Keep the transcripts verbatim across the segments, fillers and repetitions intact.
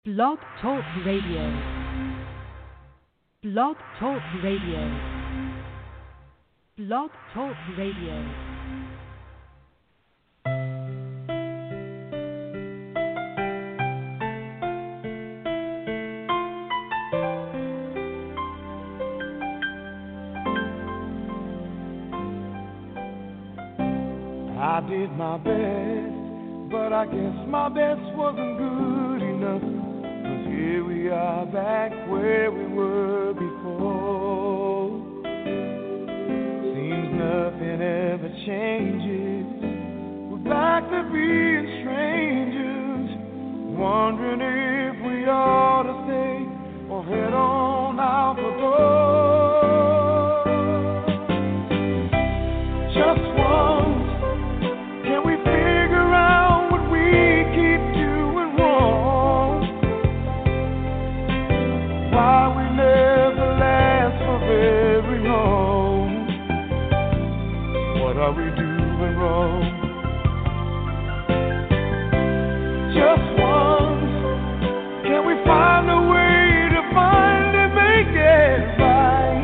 Blog Talk Radio. Blog Talk Radio. Blog Talk Radio. I did my best, but I guess my best wasn't good enough. 'Cause here we are back where we were before. Seems nothing ever changes. We're back to being strangers, wondering if we ought to stay or head on out the door. Just once, can we figure out what we keep doing wrong? Why we never last for very long? What are we doing wrong? Just once, can we find a way to finally make it right?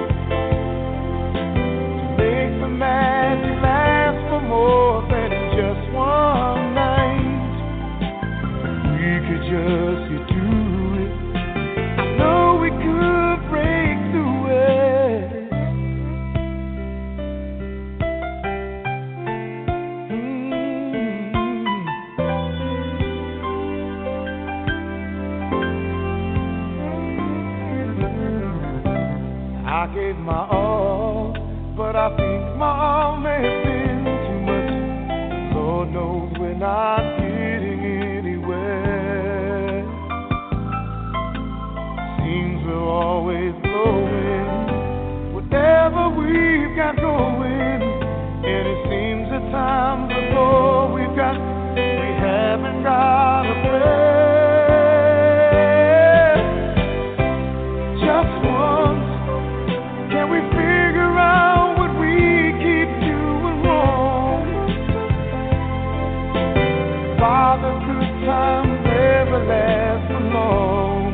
To make the magic last for more than just one night. We could just get through it. I know we could break through it. Mm. I gave my all, but I think my all may have been too much. Lord knows we're not getting anywhere. Seems we're always blowing whatever we've got going, and it seems at times the more we've got, we haven't got a prayer. Just once, can we figure out what we keep doing wrong? Why the good times never last for long?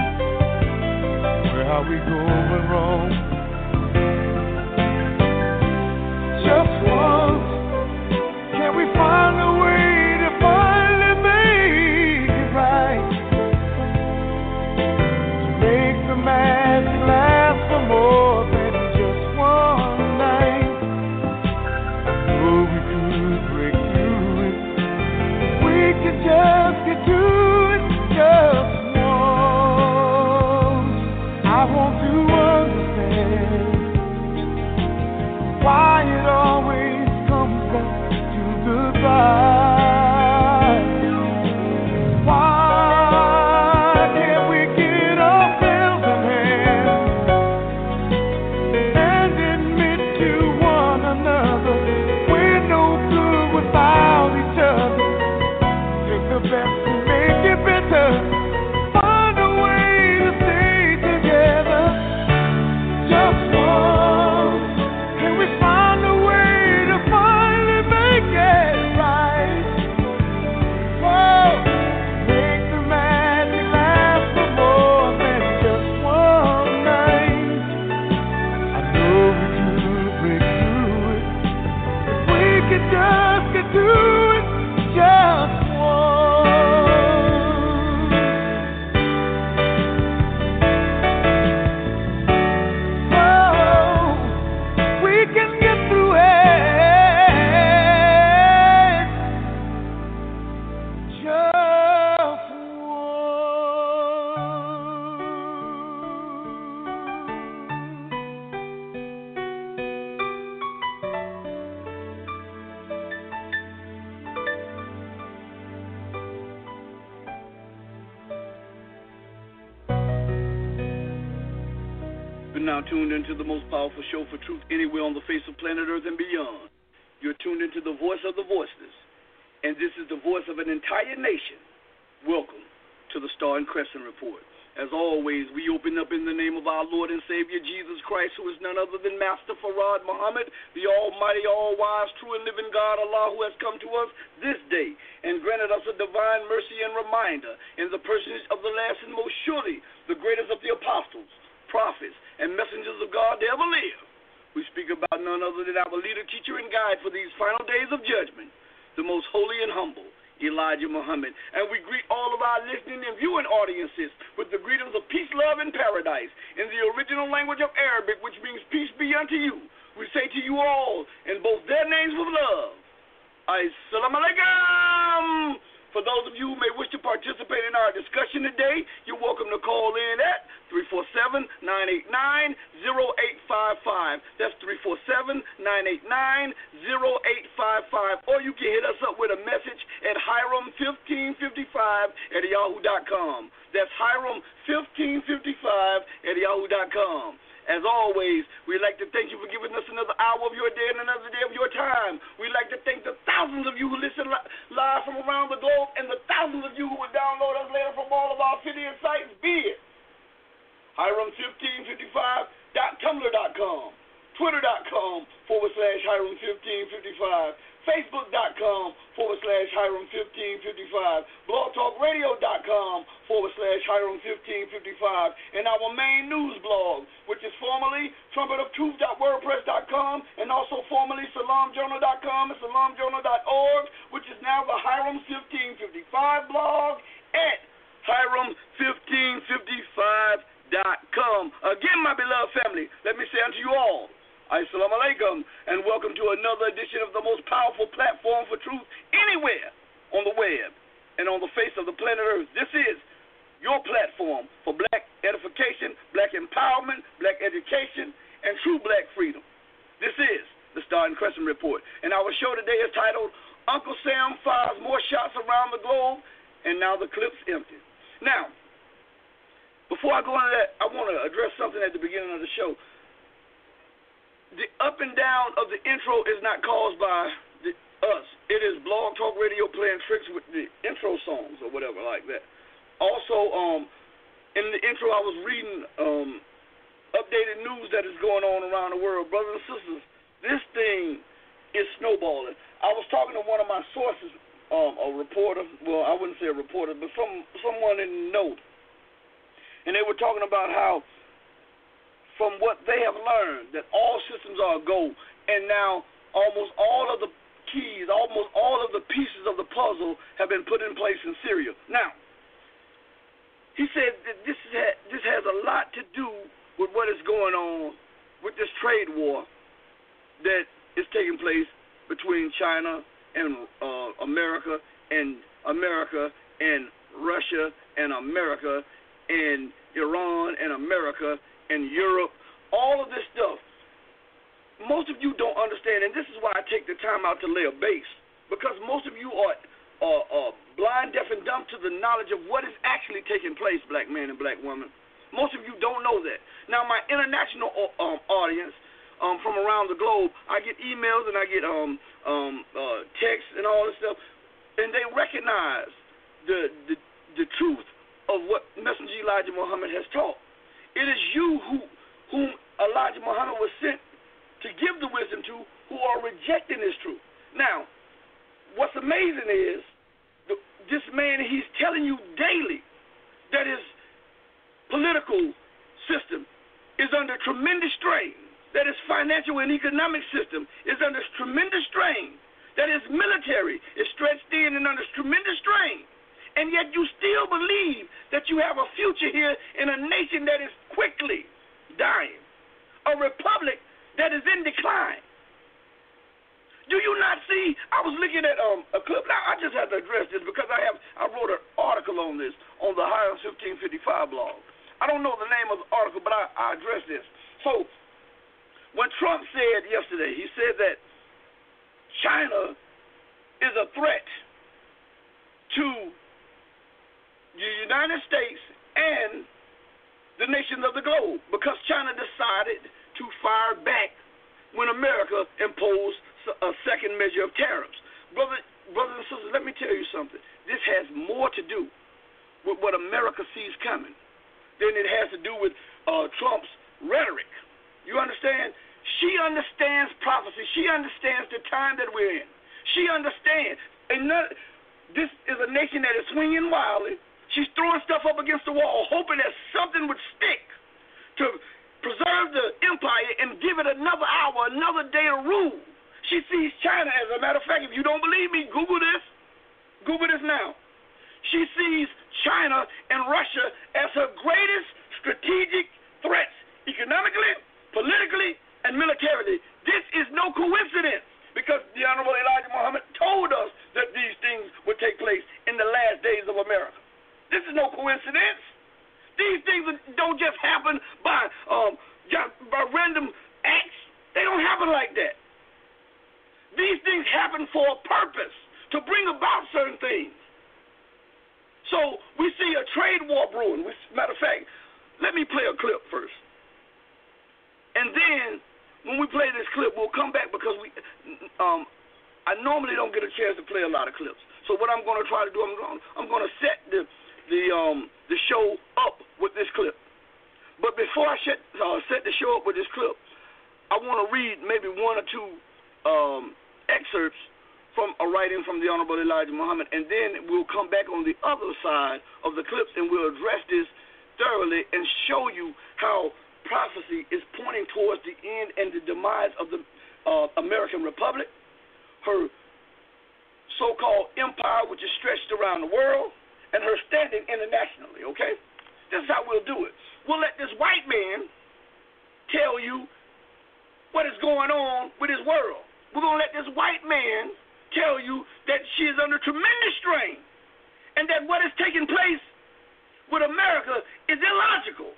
Where are we going wrong? Just once, can we find a way to finally make it right? To make the magic last for more than just one night. Oh, we could break through it. We could just get to it just once. I want to understand why it always comes back to goodbye. Why can't we get ourselves in hand and admit to one another we're no good without each other? Take the best and make it better. Find a way to stay together. Just once, can we find a way to finally make it right? Oh, make the magic last for more than just one night. I know we could break through it if we could just get through it just once. Oh, we can get through it just You're now tuned into the most powerful show for truth anywhere on the face of planet Earth and beyond. You're tuned into the voice of the voiceless, and this is the voice of an entire nation. Welcome to the Star and Crescent Report. As always, we open up in the name of our Lord and Savior Jesus Christ, who is none other than Master Farad Muhammad, the almighty, all-wise, true and living God, Allah, who has come to us this day and granted us a divine mercy and reminder in the personage of the last and most surely the greatest of the apostles, prophets, and messengers of God to ever live. We speak about none other than our leader, teacher, and guide for these final days of judgment, the most holy and humble, Elijah Muhammad. And we greet all of our listening and viewing audiences with the greetings of peace, love, and paradise in the original language of Arabic, which means peace be unto you. We say to you all in both their names with love, Assalamu alaikum. For those of you who may wish to participate in our discussion today, you're welcome to call in at three four seven, nine eight nine, zero eight five five. That's three four seven, nine eight nine, zero eight five five. Or you can hit us up with a message at Hiram fifteen fifty-five at yahoo dot com. That's Hiram fifteen fifty-five at yahoo dot com. As always, we'd like to thank you for giving us another hour of your day and another day of your time. We'd like to thank the thousands of you who listen li- live from around the globe and the thousands of you who will download us later from all of our affiliate sites, be it Hiram fifteen fifty-five dot tumblr dot com, twitter.com forward slash Hiram fifteen fifty-five, facebook.com forward slash Hiram fifteen fifty-five, blogtalkradio.com forward slash Hiram fifteen fifty-five, and our main news blog, which is formerly trumpet of truth dot wordpress dot com and also formerly salam journal dot com and salam journal dot org, which is now the Hiram fifteen fifty-five blog at Hiram fifteen fifty-five dot com. Again, my beloved family, let me say unto you all, Assalamu alaikum, and welcome to another edition of the most powerful platform for truth anywhere on the web and on the face of the planet Earth. This is your platform for black edification, black empowerment, black education, and true black freedom. This is the Star and Crescent Report, and our show today is titled Uncle Sam Fires More Shots Around the Globe, and Now the Clip's Empty. Now, before I go into that, I want to address something at the beginning of the show. The up and down of the intro is not caused by the, us. It is Blog Talk Radio playing tricks with the intro songs or whatever like that. Also, um, in the intro, I was reading um, updated news that is going on around the world. Brothers and sisters, this thing is snowballing. I was talking to one of my sources, um, a reporter. Well, I wouldn't say a reporter, but some someone in the know. And they were talking about how, from what they have learned, that all systems are a go, and now almost all of the keys, almost all of the pieces of the puzzle have been put in place in Syria. Now, he said that this ha- this has a lot to do with what is going on with this trade war that is taking place between China and uh, America, and America and Russia, and America and Iran and America and Europe, all of this stuff. Most of you don't understand, and this is why I take the time out to lay a base, because most of you are, are, are blind, deaf, and dumb to the knowledge of what is actually taking place, black man and black woman. Most of you don't know that. Now, my international um, audience um, from around the globe, I get emails and I get um, um, uh, texts and all this stuff, and they recognize the the, the truth of what Messenger Elijah Muhammad has taught. It is you who, whom Elijah Muhammad was sent to give the wisdom to, who are rejecting this truth. Now, what's amazing is the, this man, he's telling you daily that his political system is under tremendous strain, that his financial and economic system is under tremendous strain, that his military is stretched thin and under tremendous strain. And yet you still believe that you have a future here in a nation that is quickly dying, a republic that is in decline. Do you not see? I was looking at um, a clip. Now, I just have to address this because I have I wrote an article on this on the Hiram fifteen fifty-five blog. I don't know the name of the article, but I, I addressed this. So when Trump said yesterday, he said that China is a threat to the United States and the nations of the globe because China decided to fire back when America imposed a second measure of tariffs. Brother, brothers and sisters, let me tell you something. This has more to do with what America sees coming than it has to do with uh, Trump's rhetoric. You understand? She understands prophecy. She understands the time that we're in. She understands. And none, this is a nation that is swinging wildly. She's throwing stuff up against the wall, hoping that something would stick to preserve the empire and give it another hour, another day of rule. She sees China, as a matter of fact, if you don't believe me, Google this. Google this now. She sees China and Russia as her greatest strategic threats, economically, politically, and militarily. This is no coincidence, because the Honorable Elijah Muhammad told us that these things would take place in the last days of America. This is no coincidence. These things don't just happen by um, just by random acts. They don't happen like that. These things happen for a purpose, to bring about certain things. So we see a trade war brewing. Matter of fact, let me play a clip first. And then when we play this clip, we'll come back, because we um, I normally don't get a chance to play a lot of clips. So what I'm going to try to do, I'm going I'm going to set the the um the show up with this clip. But before I set, uh, set the show up with this clip, I want to read maybe one or two um, excerpts from a writing from the Honorable Elijah Muhammad, and then we'll come back on the other side of the clips and we'll address this thoroughly and show you how prophecy is pointing towards the end and the demise of the uh, American Republic, her so-called empire, which is stretched around the world, and her standing internationally, okay? This is how we'll do it. We'll let this white man tell you what is going on with his world. We're going to let this white man tell you that she is under tremendous strain and that what is taking place with America is illogical.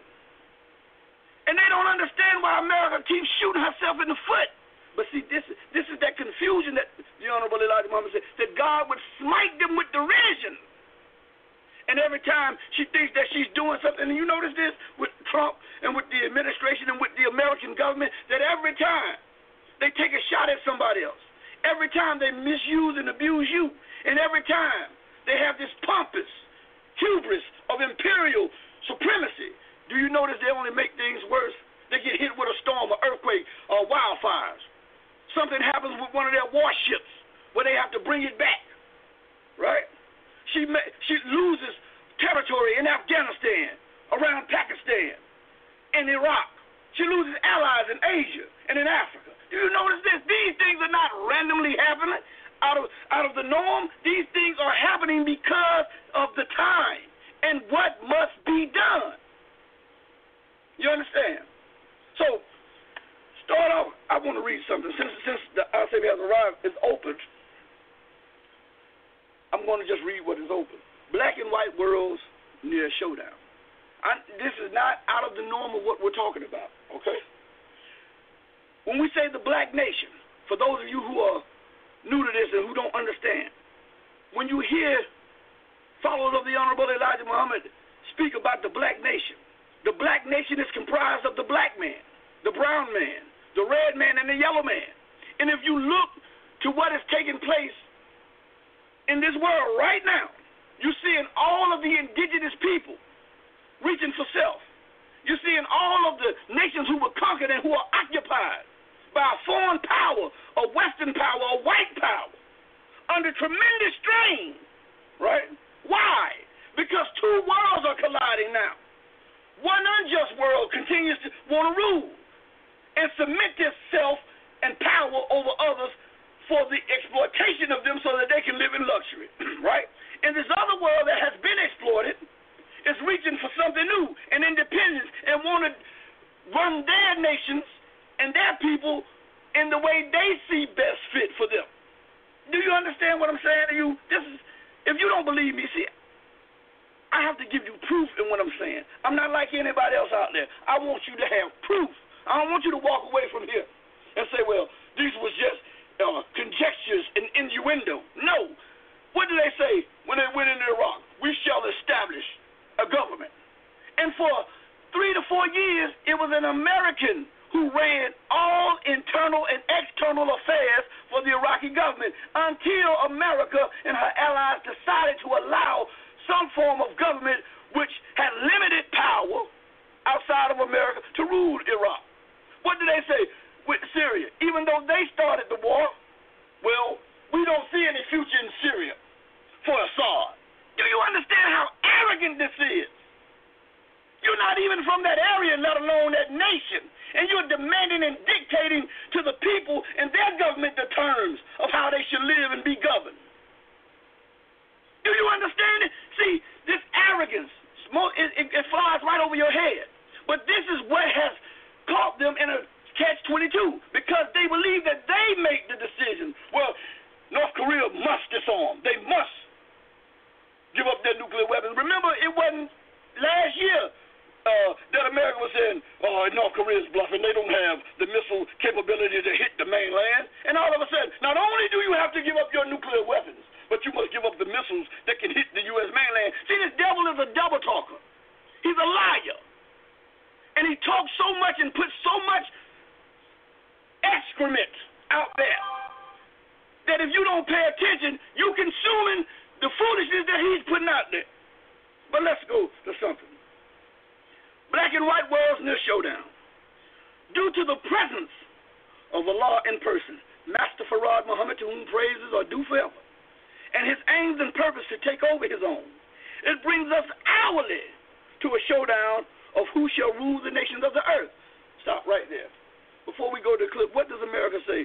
And they don't understand why America keeps shooting herself in the foot. But see, this, this is that confusion that the Honorable Elijah Muhammad said, that God would smite them with derision. And every time she thinks that she's doing something, and you notice this with Trump and with the administration and with the American government, that every time they take a shot at somebody else, every time they misuse and abuse you, and every time they have this pompous hubris of imperial supremacy, do you notice they only make things worse? They get hit with a storm, an earthquake, or wildfires. Something happens with one of their warships where they have to bring it back, right? She may, she loses territory in Afghanistan, around Pakistan, in Iraq. She loses allies in Asia and in Africa. Do you notice this? These things are not randomly happening out of out of the norm. These things are happening because of the time and what must be done. You understand? So, start off, I want to read something. Since since the I Say has arrived, is open, I'm going to just read what is open. Black and white worlds near showdown. I, this is not out of the norm of what we're talking about, okay? When we say the black nation, for those of you who are new to this and who don't understand, when you hear followers of the Honorable Elijah Muhammad speak about the black nation, the black nation is comprised of the black man, the brown man, the red man, and the yellow man. And if you look to what is taking place in this world right now, you're seeing all of the indigenous people reaching for self. You're seeing all of the nations who were conquered and who are occupied by a foreign power, a Western power, a white power, under tremendous strain, right? Why? Because two worlds are colliding now. One unjust world continues to want to rule and cement itself and power over others for the exploitation of them so that they can live in luxury, right? And this other world that has been exploited is reaching for something new and independence and want to run their nations and their people in the way they see best fit for them. Do you understand what I'm saying to you? This is, if you don't believe me, see, I have to give you proof in what I'm saying. I'm not like anybody else out there. I want you to have proof. I don't want you to walk away from here and say, well, these was just uh, conjectures and innuendo. No. What did they say when they went into Iraq? We shall establish a government. And for three to four years, it was an American who ran all internal and external affairs for the Iraqi government until America and her allies decided to allow some form of government which had limited power outside of America to rule Iraq. What did they say with Syria? Even though they started the war, well, we don't see any future in Syria for Assad. Do you understand how arrogant this is? You're not even from that area, let alone that nation. And you're demanding and dictating to the people and their government the terms of how they should live and be governed. Do you understand it? See, this arrogance, it, it, it flies right over your head. But this is what has caught them in a catch twenty-two, because they believe that they make the decision. Well, North Korea must disarm. They must give up their nuclear weapons. Remember, it wasn't last year uh, that America was saying, oh, North Korea's bluffing. They don't have the missile capability to hit the mainland. And all of a sudden, not only do you have to give up your nuclear weapons, but you must give up the missiles that can hit the U S mainland. See, this devil is a double talker. He's a liar. And he talks so much and puts so much excrement out there that if you don't pay attention, you're consuming the foolishness that he's putting out there. But let's go to something. Black and white worlds in this showdown. Due to the presence of Allah in person, Master Farad Muhammad, to whom praises are due forever, and his aims and purpose to take over his own, it brings us hourly to a showdown of who shall rule the nations of the earth. Stop right there. Before we go to the clip, what does America say?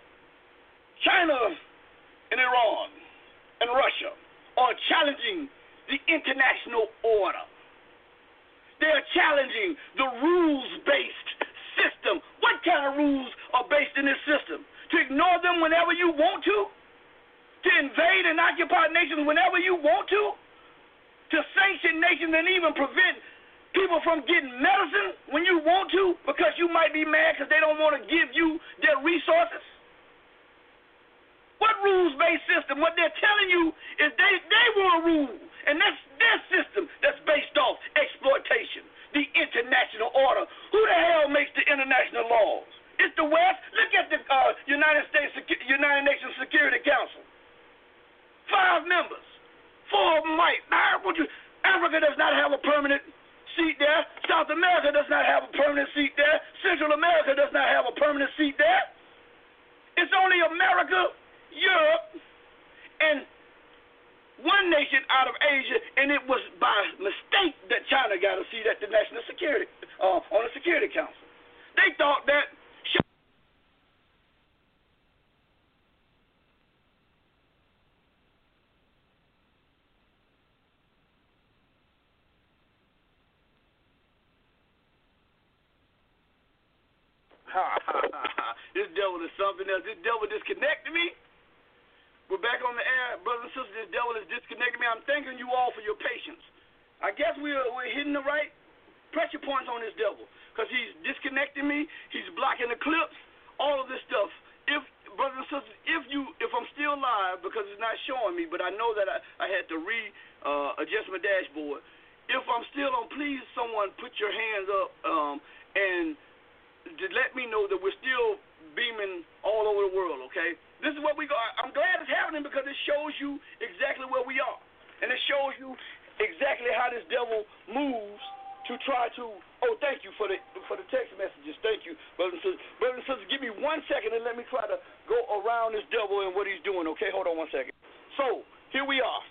China and Iran and Russia are challenging the international order. They are challenging the rules-based system. What kind of rules are based in this system? To ignore them whenever you want to? To invade and occupy nations whenever you want to? To sanction nations and even prevent people from getting medicine when you want to because you might be mad because they don't want to give you their resources? What rules-based system? What they're telling you is they, they want to rule, and that's their system that's based off exploitation, the international order. Who the hell makes the international laws? It's the West. Look at the uh, United States, United Nations Security Council. Five members. Four of them white. Now, Africa does not have a permanent seat there. South America does not have a permanent seat there. Central America does not have a permanent seat there. It's only America, Europe, and one nation out of Asia, and it was by mistake that China got a seat at the National Security, uh, on the Security Council. They thought that. This devil is something else. This devil disconnected me. We're back on the air. Brothers and sisters, this devil is disconnecting me. I'm thanking you all for your patience. I guess we're, we're hitting the right pressure points on this devil because he's disconnecting me. He's blocking the clips, all of this stuff. If, brothers and sisters, if you, if I'm still live, because it's not showing me, but I know that I, I had to re-adjust uh, my dashboard. If I'm still on, please someone put your hands up um, and to let me know that we're still beaming all over the world, okay? This is what we go. I'm glad it's happening because it shows you exactly where we are. And it shows you exactly how this devil moves to try to, oh, thank you for the for the text messages. Thank you, brothers and sisters. Brothers and sisters, give me one second and let me try to go around this devil and what he's doing, okay? Hold on one second. So, here we are.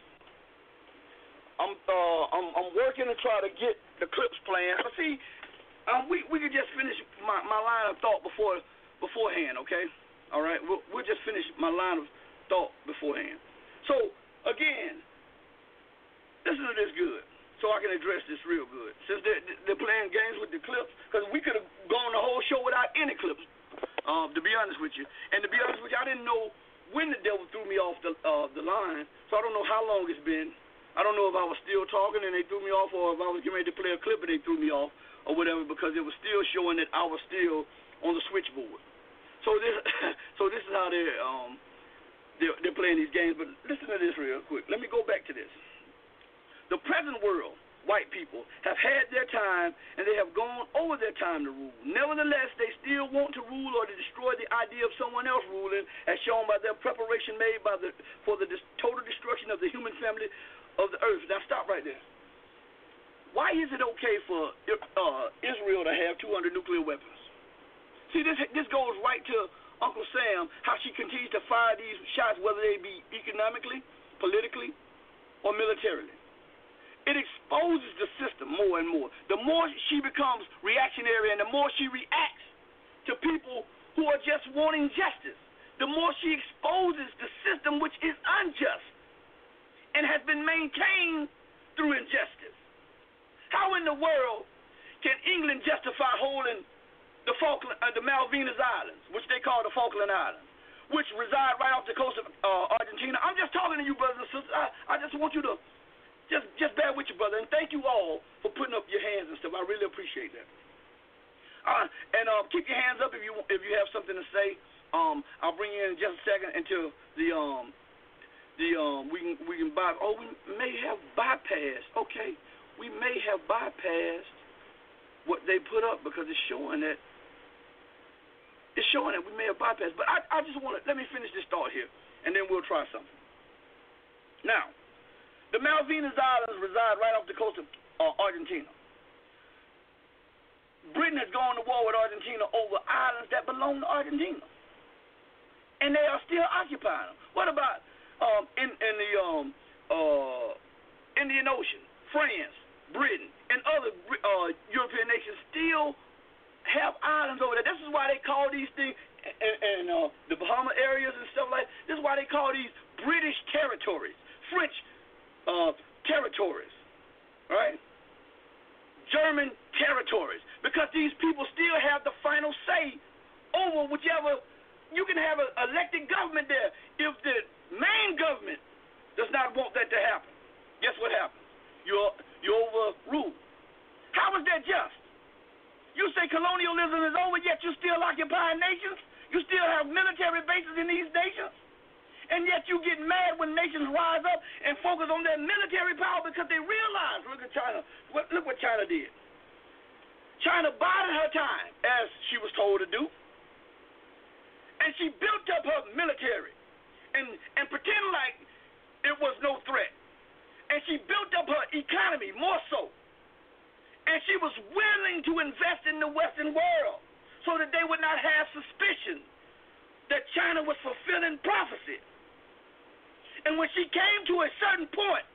I'm uh, I'm, I'm working to try to get the clips playing. But see, Um, we we could just finish my, my line of thought before beforehand, okay? All right, we'll, we'll just finish my line of thought beforehand. So again, listen to this good, so I can address this real good. Since they're, they're playing games with the clips, because we could have gone the whole show without any clips. Um, to be honest with you, and to be honest with you, I didn't know when the devil threw me off the uh, the line, so I don't know how long it's been. I don't know if I was still talking and they threw me off, or if I was getting ready to play a clip and they threw me off, or whatever, because it was still showing that I was still on the switchboard. So this, so this is how they're um, they're, they're playing these games. But listen to this real quick. Let me go back to this. The present world, white people, have had their time, and they have gone over their time to rule. Nevertheless, they still want to rule or to destroy the idea of someone else ruling, as shown by their preparation made by the for the dis- total destruction of the human family of the earth. Now stop right there. Why is it okay for uh, Israel to have two hundred nuclear weapons? See, this this goes right to Uncle Sam, how she continues to fire these shots, whether they be economically, politically, or militarily. It exposes the system more and more. The more she becomes reactionary and the more she reacts to people who are just wanting justice, the more she exposes the system which is unjust and has been maintained through injustice. How in the world can England justify holding the Falkland, uh, the Malvinas Islands, which they call the Falkland Islands, which reside right off the coast of uh, Argentina? I'm just talking to you, brothers and sisters. I, I just want you to just just bear with you, brother, and thank you all for putting up your hands and stuff. I really appreciate that. Uh, and uh, keep your hands up if you if you have something to say. Um, I'll bring you in just a second until the um the um we can we can by oh we may have bypassed. Okay, we may have bypassed what they put up because it's showing that. It's showing that we may have bypassed, but I, I just want to, let me finish this thought here, and then we'll try something. Now, the Malvinas Islands reside right off the coast of uh, Argentina. Britain has gone to war with Argentina over islands that belong to Argentina, and they are still occupying them. What about um, in, in the um, uh, Indian Ocean, France, Britain, and other uh, European nations still have islands over there? This is why they call these things, and, and uh, the Bahama areas and stuff like that, this is why they call these British territories, French uh, territories, right? German territories, because these people still have the final say over whichever. You can have an elected government there. If the main government does not want that to happen, guess what happens? You're, you're overruled. How is that just? You say colonialism is over, yet you still occupy nations? You still have military bases in these nations? And yet you get mad when nations rise up and focus on their military power because they realize, look at China, look what China did. China bided her time, as she was told to do, and she built up her military and, and pretended like it was no threat. And she built up her economy more so. And she was willing to invest in the Western world so that they would not have suspicion that China was fulfilling prophecy. And when she came to a certain point,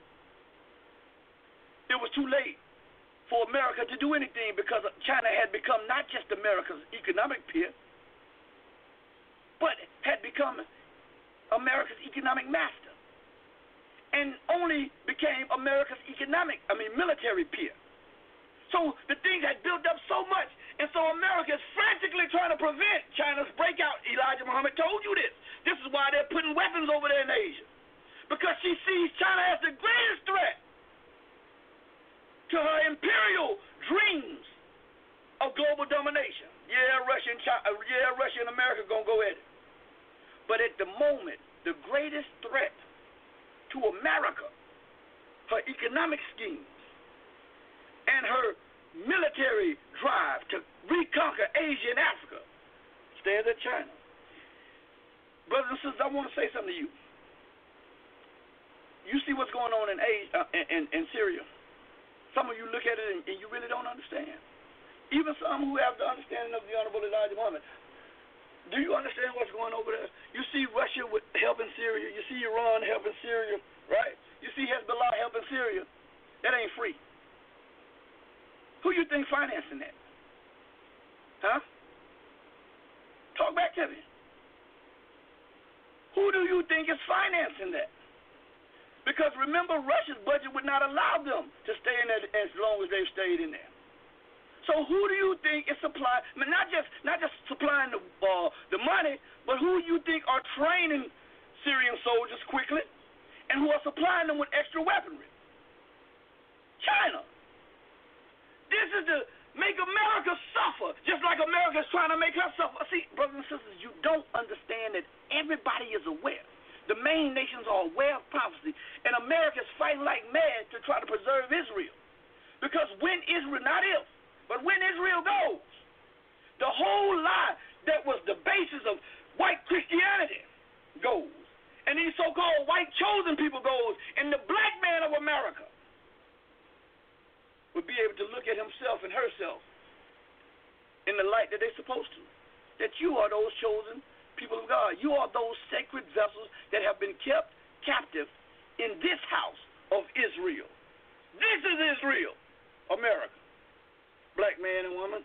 it was too late for America to do anything because China had become not just America's economic peer, but had become America's economic master and only became America's economic, I mean military peer. So the thing had built up so much, and so America is frantically trying to prevent China's breakout. Elijah Muhammad told you this. This is why they're putting weapons over there in Asia, because she sees China as the greatest threat to her imperial dreams of global domination. Yeah, Russia and China, yeah, Russia and America gonna go at it. But at the moment, the greatest threat to America, her economic schemes, and her military drive to reconquer Asia and Africa stands at China. Brothers and sisters, I want to say something to you. You see what's going on in Asia, uh, in, in, in Syria. Some of you look at it and, and you really don't understand. Even some who have the understanding of the Honorable Elijah Muhammad. Do you understand what's going over there? You see Russia with helping Syria. You see Iran helping Syria, right? You see Hezbollah helping Syria. That ain't free. Who you think financing that? Huh? Talk back to me. Who do you think is financing that? Because remember, Russia's budget would not allow them to stay in there as long as they've stayed in there. So who do you think is supplying, I mean, not just not just supplying the uh, the money, but who you think are training Syrian soldiers quickly and who are supplying them with extra weaponry? China. This is to make America suffer, just like America is trying to make her suffer. See, brothers and sisters, you don't understand that everybody is aware. The main nations are aware of prophecy, and America is fighting like mad to try to preserve Israel. Because when Israel, not if, but when Israel goes, the whole lie that was the basis of white Christianity goes. and these so-called white chosen people goes, and the black man of America would be able to look at himself and herself in the light that they're supposed to. That you are those chosen people of God. You are those sacred vessels that have been kept captive in this house of Israel. This is Israel, America, black man and woman.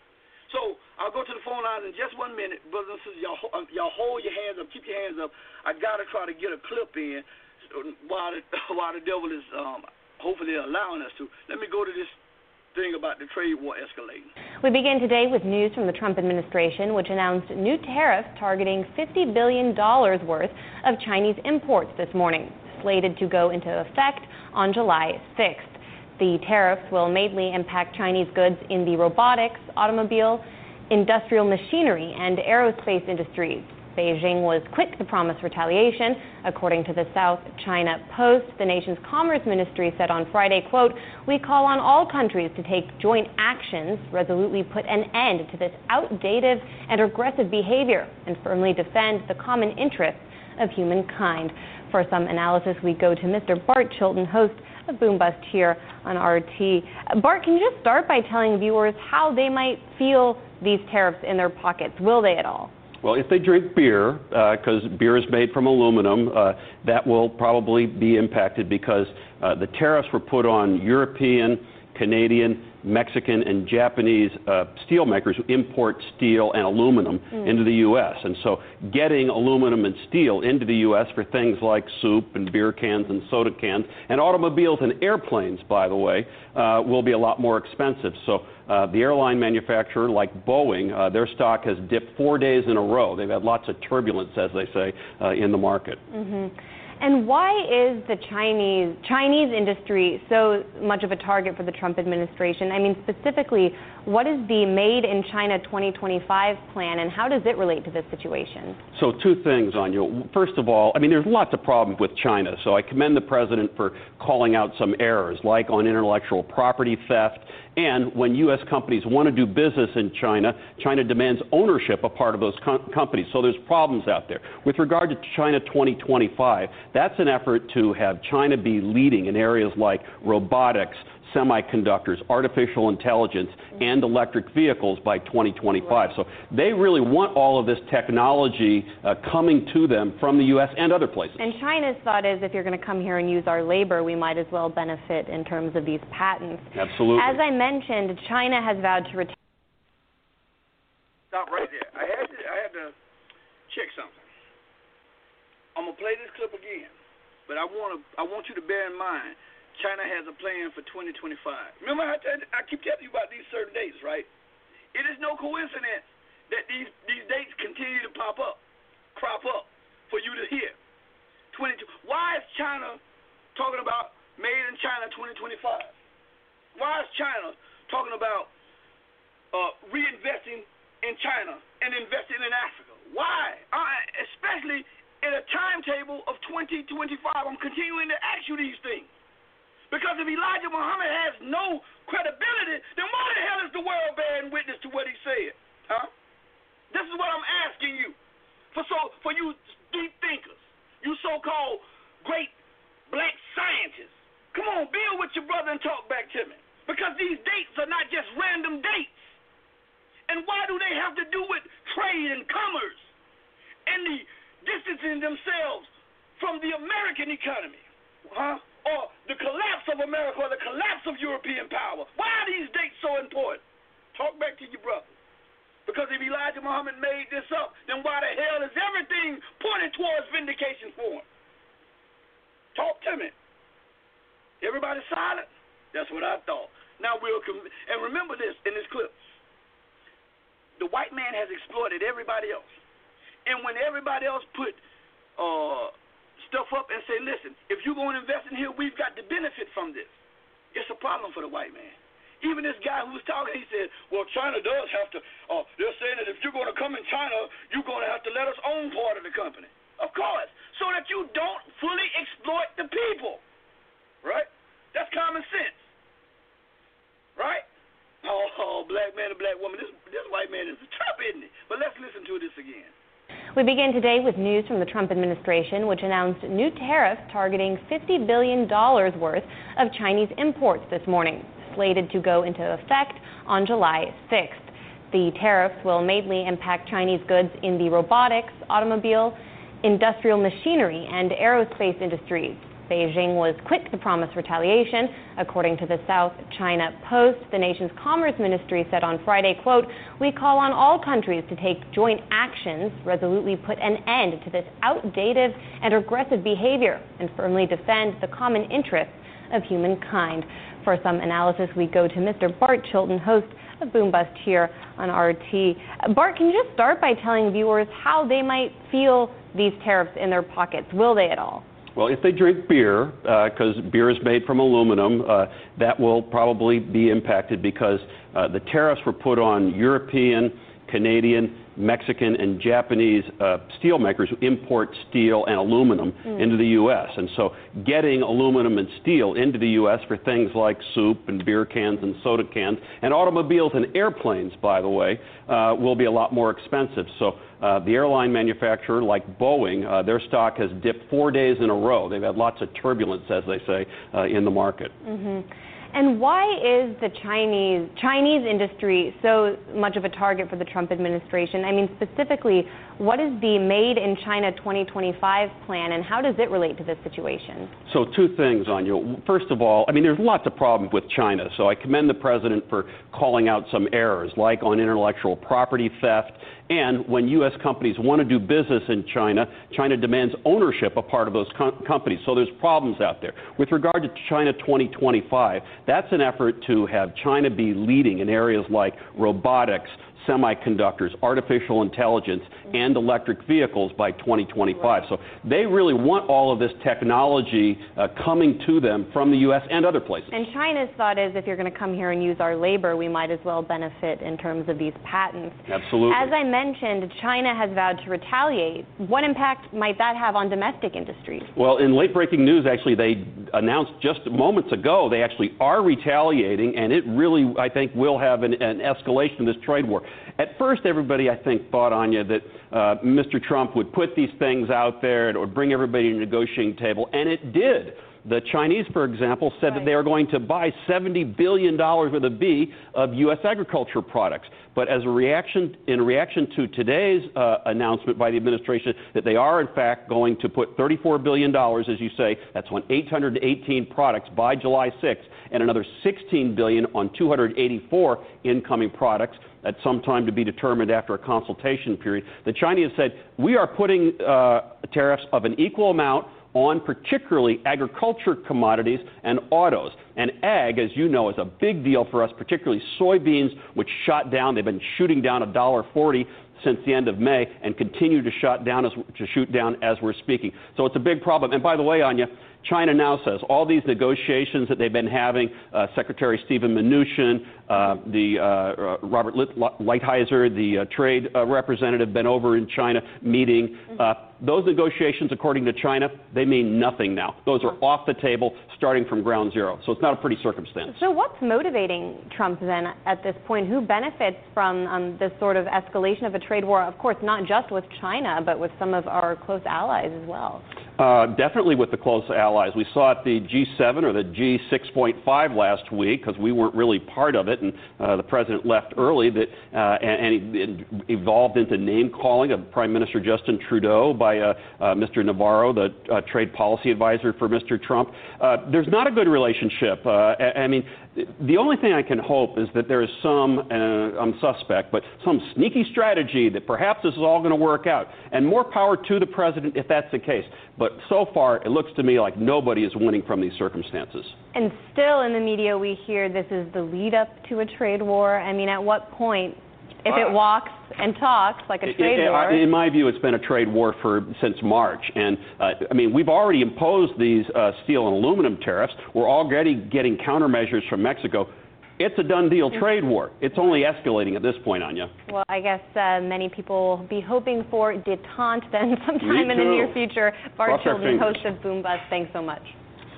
So I'll go to the phone line in just one minute. Brothers and sisters, y'all, y'all hold your hands up. Keep your hands up. I got to try to get a clip in while the, while the devil is um, hopefully allowing us to. Let me go to this thing about the trade war escalating. We begin today with news from the Trump administration, which announced new tariffs targeting fifty billion dollars worth of Chinese imports this morning, slated to go into effect on July sixth. The tariffs will mainly impact Chinese goods in the robotics, automobile, industrial machinery, and aerospace industries. Beijing was quick to promise retaliation. According to the South China Post, the nation's Commerce Ministry said on Friday, quote, "We call on all countries to take joint actions, resolutely put an end to this outdated and aggressive behavior, and firmly defend the common interests of humankind." For some analysis, we go to Mister Bart Chilton, host of Boom Bust here on R T. Bart, can you just start by telling viewers how they might feel these tariffs in their pockets? Will they at all? Well, if they drink beer, because uh, beer is made from aluminum, uh, that will probably be impacted because uh, the tariffs were put on European, Canadian, Mexican, and Japanese uh, steel makers who import steel and aluminum mm. into the U S And so getting aluminum and steel into the U S for things like soup and beer cans and soda cans and automobiles and airplanes, by the way, uh, will be a lot more expensive. So uh, the airline manufacturer, like Boeing, uh, their stock has dipped four days in a row. They've had lots of turbulence, as they say, uh, in the market. Mm-hmm. And why is the Chinese Chinese industry so much of a target for the Trump administration? I mean, specifically, what is the Made in China twenty twenty-five plan, and how does it relate to this situation? So two things, Anya. First of all, I mean, there's lots of problems with China, so I commend the president for calling out some errors, like on intellectual property theft. And when U S companies want to do business in China, China demands ownership of part of those com- companies. So there's problems out there. With regard to China twenty twenty-five, that's an effort to have China be leading in areas like robotics, semiconductors, artificial intelligence, and electric vehicles by twenty twenty-five. So they really want all of this technology uh, coming to them from the U S and other places. And China's thought is if you're going to come here and use our labor, we might as well benefit in terms of these patents. Absolutely. As I mentioned, China has vowed to retain. Stop right there. I had to, I had to check something. I'm gonna play this clip again, but I want to I want you to bear in mind, China has a plan for twenty twenty-five. Remember, I, t- I keep telling you about these certain dates, right? It is no coincidence that these, these dates continue to pop up, crop up for you to hear. twenty Why is China talking about Made in China twenty twenty-five? Why is China talking about uh, reinvesting in China and investing in Africa? Why? Uh, especially in a timetable of twenty twenty-five. I'm continuing to ask you these things. Because if Elijah Muhammad has no credibility, then why the hell is the world bearing witness to what he said? Huh? This is what I'm asking you. For so for you deep thinkers, you so-called great black scientists, come on, build with your brother and talk back to me. Because these dates are not just random dates. And why do they have to do with trade and commerce and the distancing themselves from the American economy? Huh? Or the collapse of America or the collapse of European power. Why are these dates so important? Talk back to your brother. Because if Elijah Muhammad made this up, then why the hell is everything pointed towards vindication for him? Talk to me. Everybody silent? That's what I thought. Now we'll com- and remember this in this clip. The white man has exploited everybody else. And when everybody else put uh stuff up and say, listen, if you're going to invest in here, we've got to benefit from this. It's a problem for the white man. Even this guy who was talking, he said, well, China does have to, uh, they're saying that if you're going to come in China, you're going to have to let us own part of the company. Of course, so that you don't fully exploit the people. Right? That's common sense. Right? Oh, oh black man and black woman, this, this white man is a trap, isn't he? But let's listen to this again. We begin today with news from the Trump administration, which announced new tariffs targeting fifty billion dollars worth of Chinese imports this morning, slated to go into effect on July sixth. The tariffs will mainly impact Chinese goods in the robotics, automobile, industrial machinery, and aerospace industries. Beijing was quick to promise retaliation. According to the South China Post, the nation's Commerce Ministry said on Friday, quote, "We call on all countries to take joint actions, resolutely put an end to this outdated and aggressive behavior, and firmly defend the common interests of humankind." For some analysis, we go to Mister Bart Chilton, host of Boom Bust here on R T. Bart, can you just start by telling viewers how they might feel these tariffs in their pockets? Will they at all? Well, if they drink beer, because uh, beer is made from aluminum, uh, that will probably be impacted because uh, the tariffs were put on European, Canadian, Mexican, and Japanese uh, steel makers who import steel and aluminum mm. into the U S. And so getting aluminum and steel into the U S for things like soup and beer cans and soda cans and automobiles and airplanes, by the way, uh, will be a lot more expensive. So uh, the airline manufacturer, like Boeing, uh, their stock has dipped four days in a row. They've had lots of turbulence, as they say, uh, in the market. Mm-hmm. And why is the Chinese Chinese industry so much of a target for the Trump administration? I mean, specifically, what is the Made in China twenty twenty-five plan, and how does it relate to this situation? So two things, Anya. First of all, I mean, there's lots of problems with China, so I commend the president for calling out some errors, like on intellectual property theft. And when U S companies want to do business in China, China demands ownership of part of those com- companies. So there's problems out there. With regard to China twenty twenty-five, that's an effort to have China be leading in areas like robotics, semiconductors, artificial intelligence, and electric vehicles by twenty twenty-five. So they really want all of this technology uh, coming to them from the U S and other places. And China's thought is if you're going to come here and use our labor, we might as well benefit in terms of these patents. Absolutely. As I mentioned, China has vowed to retaliate. What impact might that have on domestic industries? Well, in late-breaking news, actually, they announced just moments ago they actually are retaliating, and it really, I think, will have an, an escalation of this trade war. At first, everybody, I think, thought, Anya, that uh, Mister Trump would put these things out there and it would bring everybody to the negotiating table, and it did. The Chinese, for example, said right. that they are going to buy seventy billion dollars worth of B of U S agriculture products. But as a reaction, in reaction to today's uh, announcement by the administration that they are, in fact, going to put thirty-four billion dollars, as you say, that's on eight hundred eighteen products by July sixth, and another sixteen billion dollars on two hundred eighty-four incoming products at some time to be determined after a consultation period. The Chinese said, we are putting uh, tariffs of an equal amount on particularly agriculture commodities and autos. And ag, as you know, is a big deal for us, particularly soybeans, which shot down. They've been shooting down one dollar forty since the end of May and continue to, shot down as, to shoot down as we're speaking. So it's a big problem. And by the way, Anya, China now says all these negotiations that they've been having, uh, Secretary Stephen Mnuchin, uh, the uh, uh, Robert Lighthizer, the uh, trade uh, representative, been over in China meeting. Uh, those negotiations, according to China, they mean nothing now. Those are off the table, starting from ground zero. So it's not a pretty circumstance. So what's motivating Trump then at this point? Who benefits from um, this sort of escalation of a trade war? Of course, not just with China, but with some of our close allies as well. Uh, definitely with the close allies. We saw at the G seven or the G six point five last week, because we weren't really part of it, and uh, the president left early, that uh, and, and it evolved into name-calling of Prime Minister Justin Trudeau by uh, uh, Mister Navarro, the uh, trade policy advisor for Mister Trump. Uh, there's not a good relationship. Uh, I, I mean, the only thing I can hope is that there is some, uh, I'm suspect, but some sneaky strategy that perhaps this is all going to work out. And more power to the president if that's the case. But so far, it looks to me like nobody is winning from these circumstances. And still in the media, we hear this is the lead up to a trade war. I mean, at what point, if it walks and talks like a trade it, war? In my view, it's been a trade war for since March. And, uh, I mean, we've already imposed these uh, steel and aluminum tariffs. We're already getting countermeasures from Mexico. It's a done deal trade war. It's only escalating at this point, Anya. Well, I guess uh, many people will be hoping for detente then sometime in the near future. Bart Chilton, host of Boom Bust, thanks so much.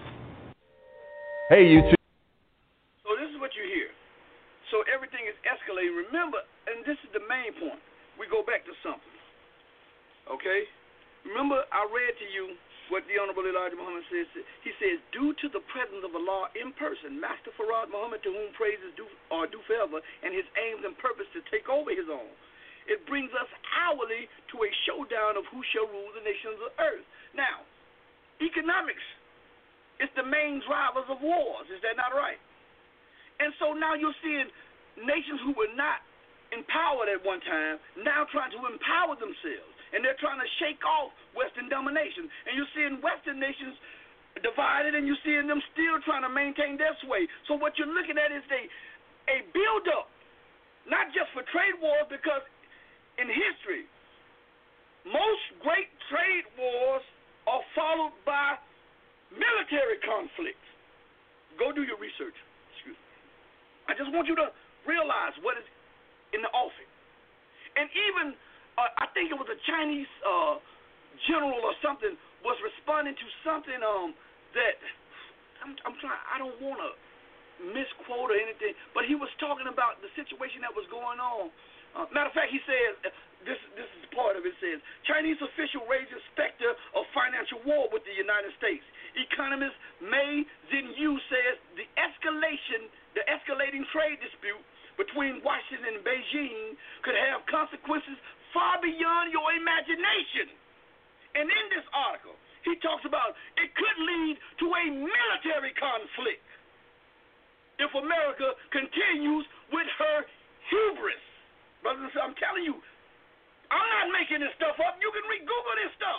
Hey, you two. So this is what you hear. So everything is escalating. Remember, and this is the main point, we go back to something. Okay? Remember, I read to you what the Honorable Elijah Muhammad says. He says, due to the presence of Allah in person, Master Farad Muhammad, to whom praises due, are due forever, and his aims and purpose to take over his own, it brings us hourly to a showdown of who shall rule the nations of earth. Now, economics is the main drivers of wars. Is that not right? And so now you're seeing nations who were not empowered at one time now trying to empower themselves. And they're trying to shake off Western domination. And you're seeing Western nations divided, and you're seeing them still trying to maintain their sway. So what you're looking at is a, a build-up, not just for trade wars, because in history, most great trade wars are followed by military conflicts. Go do your research. Excuse me. I just want you to realize what is in the offing. And even Uh, I think it was a Chinese uh, general or something was responding to something um, that I'm, I'm trying. I don't want to misquote or anything, but he was talking about the situation that was going on. Uh, matter of fact, he says this. This is part of it. Says Chinese official raises specter of financial war with the United States. Economist Mei Zhenyu says the escalation, the escalating trade dispute between Washington and Beijing could have consequences far beyond your imagination. And in this article, he talks about it could lead to a military conflict if America continues with her hubris. Brothers and sisters, I'm telling you, I'm not making this stuff up. You can re-Google this stuff.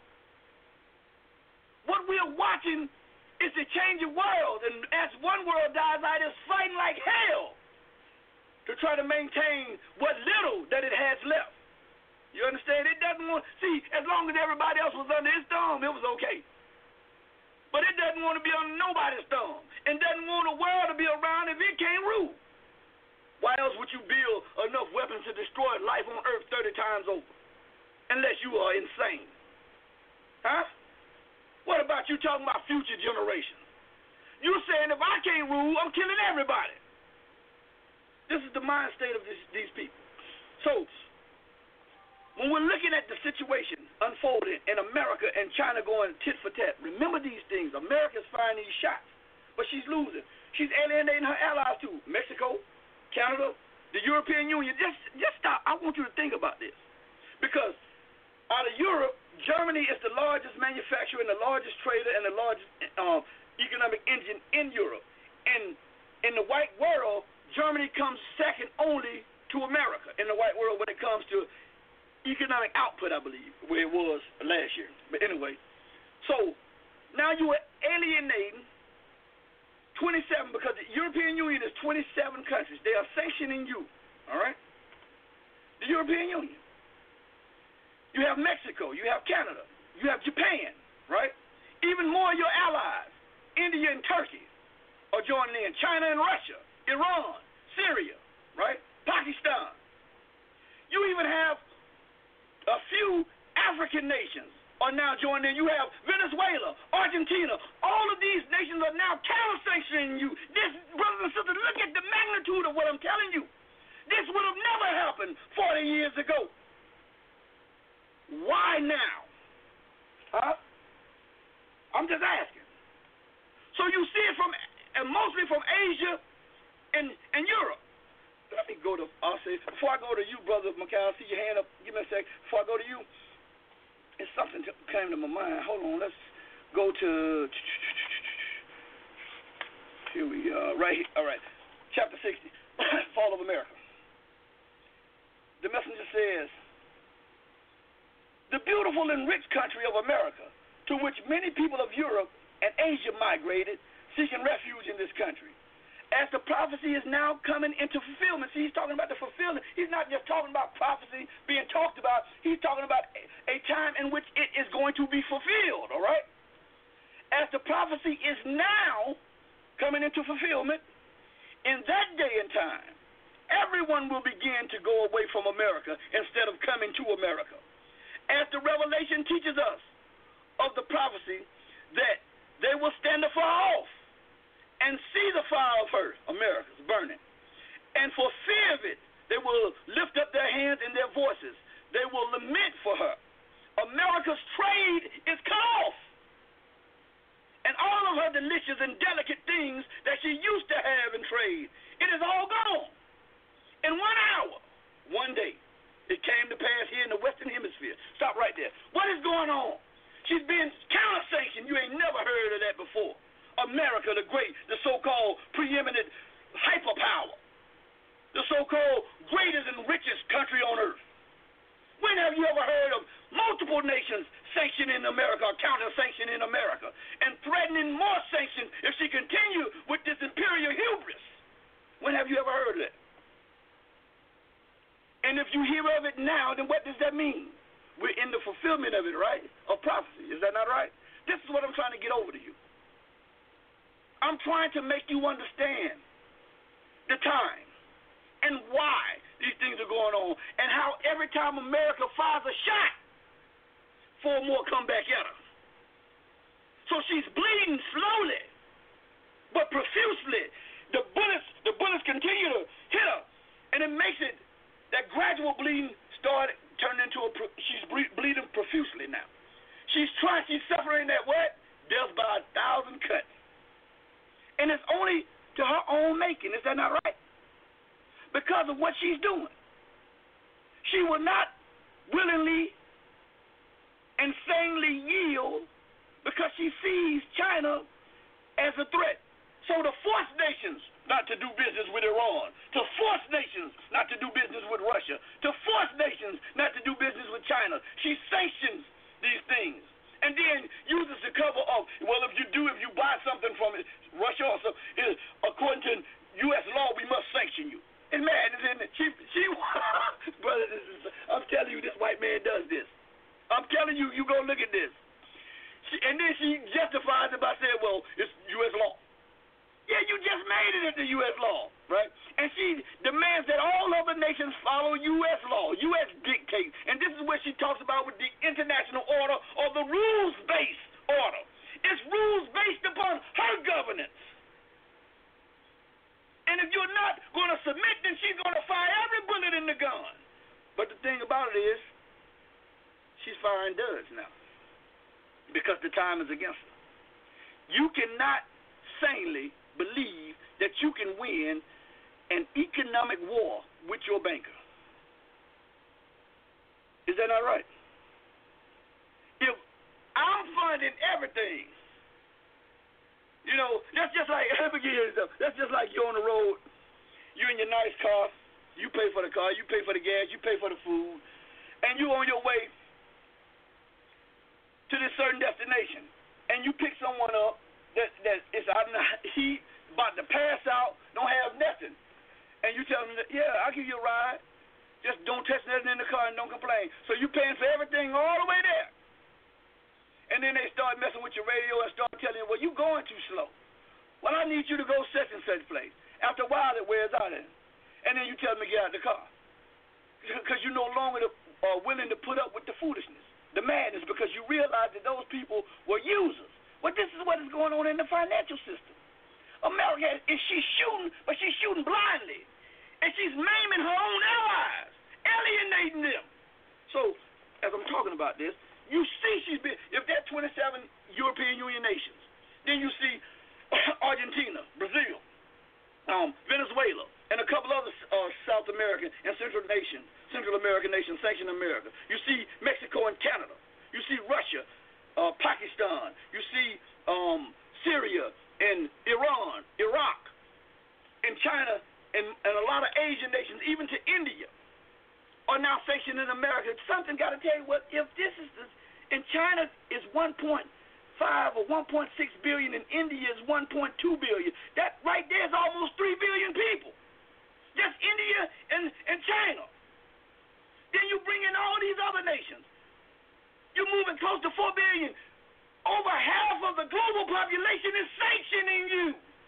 What we're watching is the changing world, and as one world dies out, it's fighting like hell to try to maintain what little that it has left. You understand? It doesn't want, see, as long as everybody else was under its thumb, it was okay. But it doesn't want to be under nobody's thumb, and doesn't want the world to be around if it can't rule. Why else would you build enough weapons to destroy life on earth thirty times over? Unless you are insane. Huh? What about you talking about future generations? You're saying if I can't rule, I'm killing everybody. This is the mind state of this, these people. So, when we're looking at the situation unfolding in America and China going tit for tat, remember these things. America's firing these shots, but she's losing. She's alienating her allies too. Mexico, Canada, the European Union. Just, just stop. I want you to think about this. Because out of Europe, Germany is the largest manufacturer and the largest trader and the largest uh, economic engine in Europe. And in the white world, Germany comes second only to America in the white world when it comes to economic output, I believe, where it was last year. But anyway, so now you are alienating twenty-seven, because the European Union is twenty-seven countries. They are sanctioning you, all right? The European Union. You have Mexico. You have Canada. You have Japan, right? Even more of your allies, India and Turkey, are joining in. China and Russia, Iran, Syria, right? Pakistan. You even have a few African nations are now joining in. You have Venezuela, Argentina. All of these nations are now counter-sanctioning you. This, brothers and sisters, look at the magnitude of what I'm telling you. This would have never happened forty years ago. Why now? Huh? I'm just asking. So you see it from, and mostly from Asia and, and Europe. Let me go to, I'll say, before I go to you, Brother Mikhail, see your hand up. Give me a sec. Before I go to you, it's something that came to my mind. Hold on. Let's go to, here we are, right here. All right. Chapter sixty, Fall of America. The messenger says, the beautiful and rich country of America, to which many people of Europe and Asia migrated, seeking refuge in this country. As the prophecy is now coming into fulfillment. See, he's talking about the fulfillment. He's not just talking about prophecy being talked about. He's talking about a time in which it is going to be fulfilled, all right? As the prophecy is now coming into fulfillment, in that day and time, everyone will begin to go away from America instead of coming to America. As the revelation teaches us of the prophecy that they will stand afar off and see the fire of her, America's burning. And for fear of it, they will lift up their hands and their voices. They will lament for her. America's trade is cut off. And all of her delicious and delicate things that she used to have in trade, it is all gone. In one hour, one day, it came to pass here in the Western Hemisphere. Stop right there. What is going on? She's being counter-sanctioned. You ain't never heard of that before. America, the great, the so-called preeminent hyperpower, the so-called greatest and richest country on earth. When have you ever heard of multiple nations sanctioning America, or counter-sanctioning America, and threatening more sanctions if she continue with this imperial hubris? When have you ever heard of that? And if you hear of it now, then what does that mean? We're in the fulfillment of it, right? Of prophecy. Is that not right? This is what I'm trying to get over to you. I'm trying to make you understand the time and why these things are going on, and how every time America fires a shot, four more come back at her. So she's bleeding slowly, but profusely. The bullets, the bullets continue to hit her, and it makes it that gradual bleeding started turning into a. She's bleeding profusely now. She's trying. She's suffering that what? Death by a thousand cuts, and it's only to her own making. Is that not right? Because of what she's doing. She will not willingly and sanely yield because she sees China as a threat. So to force nations not to do business with Iran, to force nations not to do business with Russia, to force nations not to do business with China, she sanctions these things. And then uses the cover of, well, if you do, if you buy something from it, Russia also, is, according to U S law, we must sanction you. And madness in it. She, she, brother, this is, I'm telling you, this white man does this. I'm telling you, you go look at this. She, and then she justifies it by saying, well, it's U S law. Yeah, you just made it into U S law, right? And she demands that all other nations follow U S law, U S dictate. And this is what she talks about with the international order or the rules-based order. It's rules based upon her governance. And if you're not going to submit, then she's going to fire every bullet in the gun. But the thing about it is, she's firing duds now because the time is against her. You cannot sanely believe that you can win an economic war with your banker. Is that not right? If I'm funding everything, you know, that's just like, let me give you this, that's just like you're on the road, you're in your nice car, you pay for the car, you pay for the gas, you pay for the food, and you're on your way to this certain destination, and you pick someone up that, that is out in the heat, about to pass out, don't have nothing, and you tell them, that, yeah, I'll give you a ride, just don't touch nothing in the car and don't complain. So you're paying for everything all the way there. And then they start messing with your radio and start telling you, well, you're going too slow. Well, I need you to go such and such place. After a while, it wears out. In. And then you tell them to get out of the car. Because you're no longer uh, willing to put up with the foolishness, the madness, because you realize that those people were users. Well, this is what is going on in the financial system. America, is she's shooting, but she's shooting blindly. And she's maiming her own allies, alienating them. So, as I'm talking about this, you see she's been, if there are twenty-seven European Union nations, then you see Argentina, Brazil, um, Venezuela, and a couple other uh, South American and Central nations, Central American nations sanction America. You see Mexico and Canada. You see Russia, uh, Pakistan. You see um, Syria and Iran, Iraq, and China, and, and a lot of Asian nations, even to India, are now sanctioning America. Something got to tell you, what if this is the, and China is one point five or one point six billion, and India is one point two billion. That right there is almost three billion people. Just India and, and China. Then you bring in all these other nations. You're moving close to four billion. Over half of the global population is sanctioning you.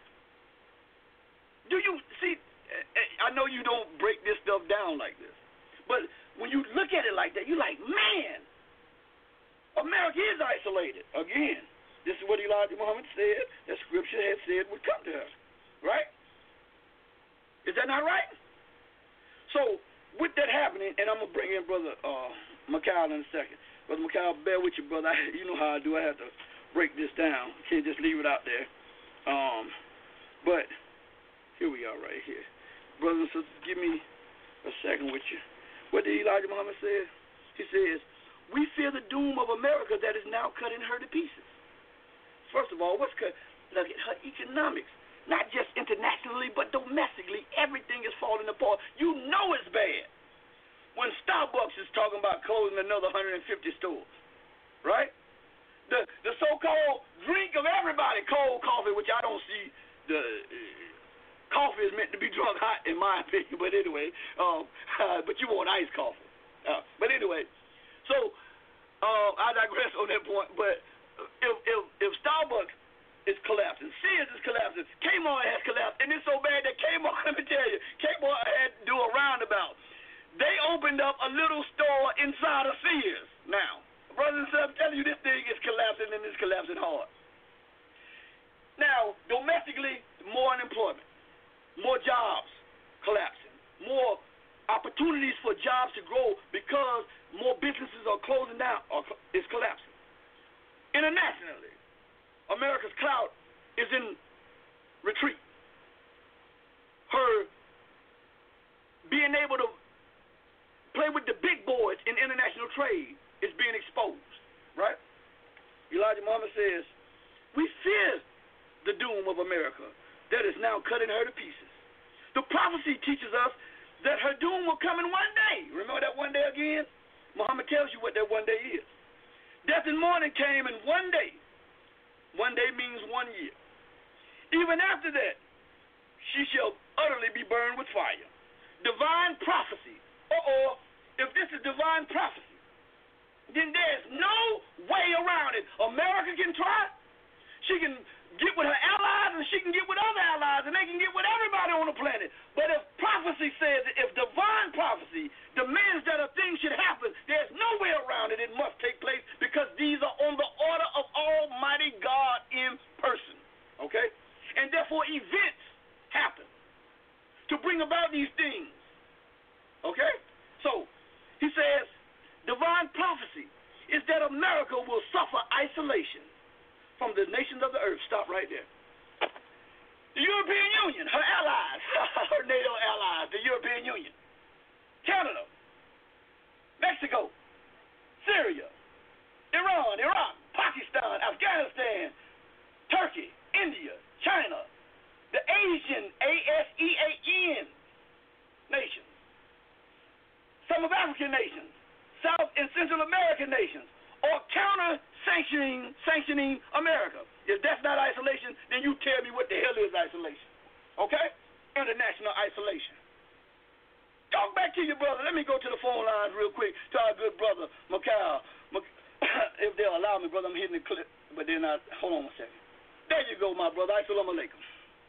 Do you see? I know you don't break this stuff down like this. But when you look at it like that, you're like, man, America is isolated. Again, this is what Elijah Muhammad said, that Scripture had said would come to us. Right? Is that not right? So, with that happening, and I'm going to bring in Brother uh, Mikhail in a second. Brother Mikhail, bear with you, brother. I, you know how I do. I have to break this down. Can't just leave it out there. Um, but here we are right here. Brothers and sisters, give me a second with you. What did Elijah Muhammad say? He says, we fear the doom of America that is now cutting her to pieces. First of all, what's cut? Look at her economics. Not just internationally, but domestically. Everything is falling apart. You know it's bad. When Starbucks is talking about closing another one hundred fifty stores, right? The the so-called drink of everybody, cold coffee, which I don't see the uh, coffee is meant to be drunk hot in my opinion, but anyway, um, uh, but you want iced coffee. Uh, but anyway, so uh, I digress on that point. But if if, if Starbucks is collapsing, Sears is collapsing, Kmart has collapsed, and it's so bad that Kmart, let me tell you, Kmart had to do a roundabout. They opened up a little store inside of Sears. Now, brothers and sisters, I'm telling you, this thing is collapsing, and it's collapsing hard. Now, domestically, more unemployment, more jobs collapsing, more opportunities for jobs to grow because more businesses are closing down or is collapsing. Internationally, America's clout is in retreat. Her being able to play with the big boys in international trade is being exposed, right? Elijah Muhammad says, we fear the doom of America that is now cutting her to pieces. The prophecy teaches us that her doom will come in one day. Remember that one day again? Muhammad tells you what that one day is. Death and mourning came in one day. One day means one year. Even after that, she shall utterly be burned with fire. Divine prophecy. Uh-oh. If this is divine prophecy, then there's no way around it. America can try. She can get with her allies, and she can get with other allies, and they can get with everybody on the planet. But if prophecy says, if divine prophecy demands that a thing should happen, there's no way around it. It must take place because these are on the order of Almighty God in person. Okay? And therefore events happen to bring about these things. Okay? So, he says, divine prophecy is that America will suffer isolation from the nations of the earth. Stop right there. The European Union, her allies, her NATO allies, the European Union, Canada, Mexico, Syria, Iran, Iraq, Pakistan, Afghanistan, Turkey, India, China, the Asian, A S E A N nations, some of African nations, South and Central American nations, or counter-sanctioning sanctioning America. If that's not isolation, then you tell me what the hell is isolation. Okay? International isolation. Talk back to your brother. Let me go to the phone lines real quick to our good brother, Mikhail. If they'll allow me, brother, I'm hitting the clip. But then I, hold on a second. There you go, my brother. Assalamu alaikum.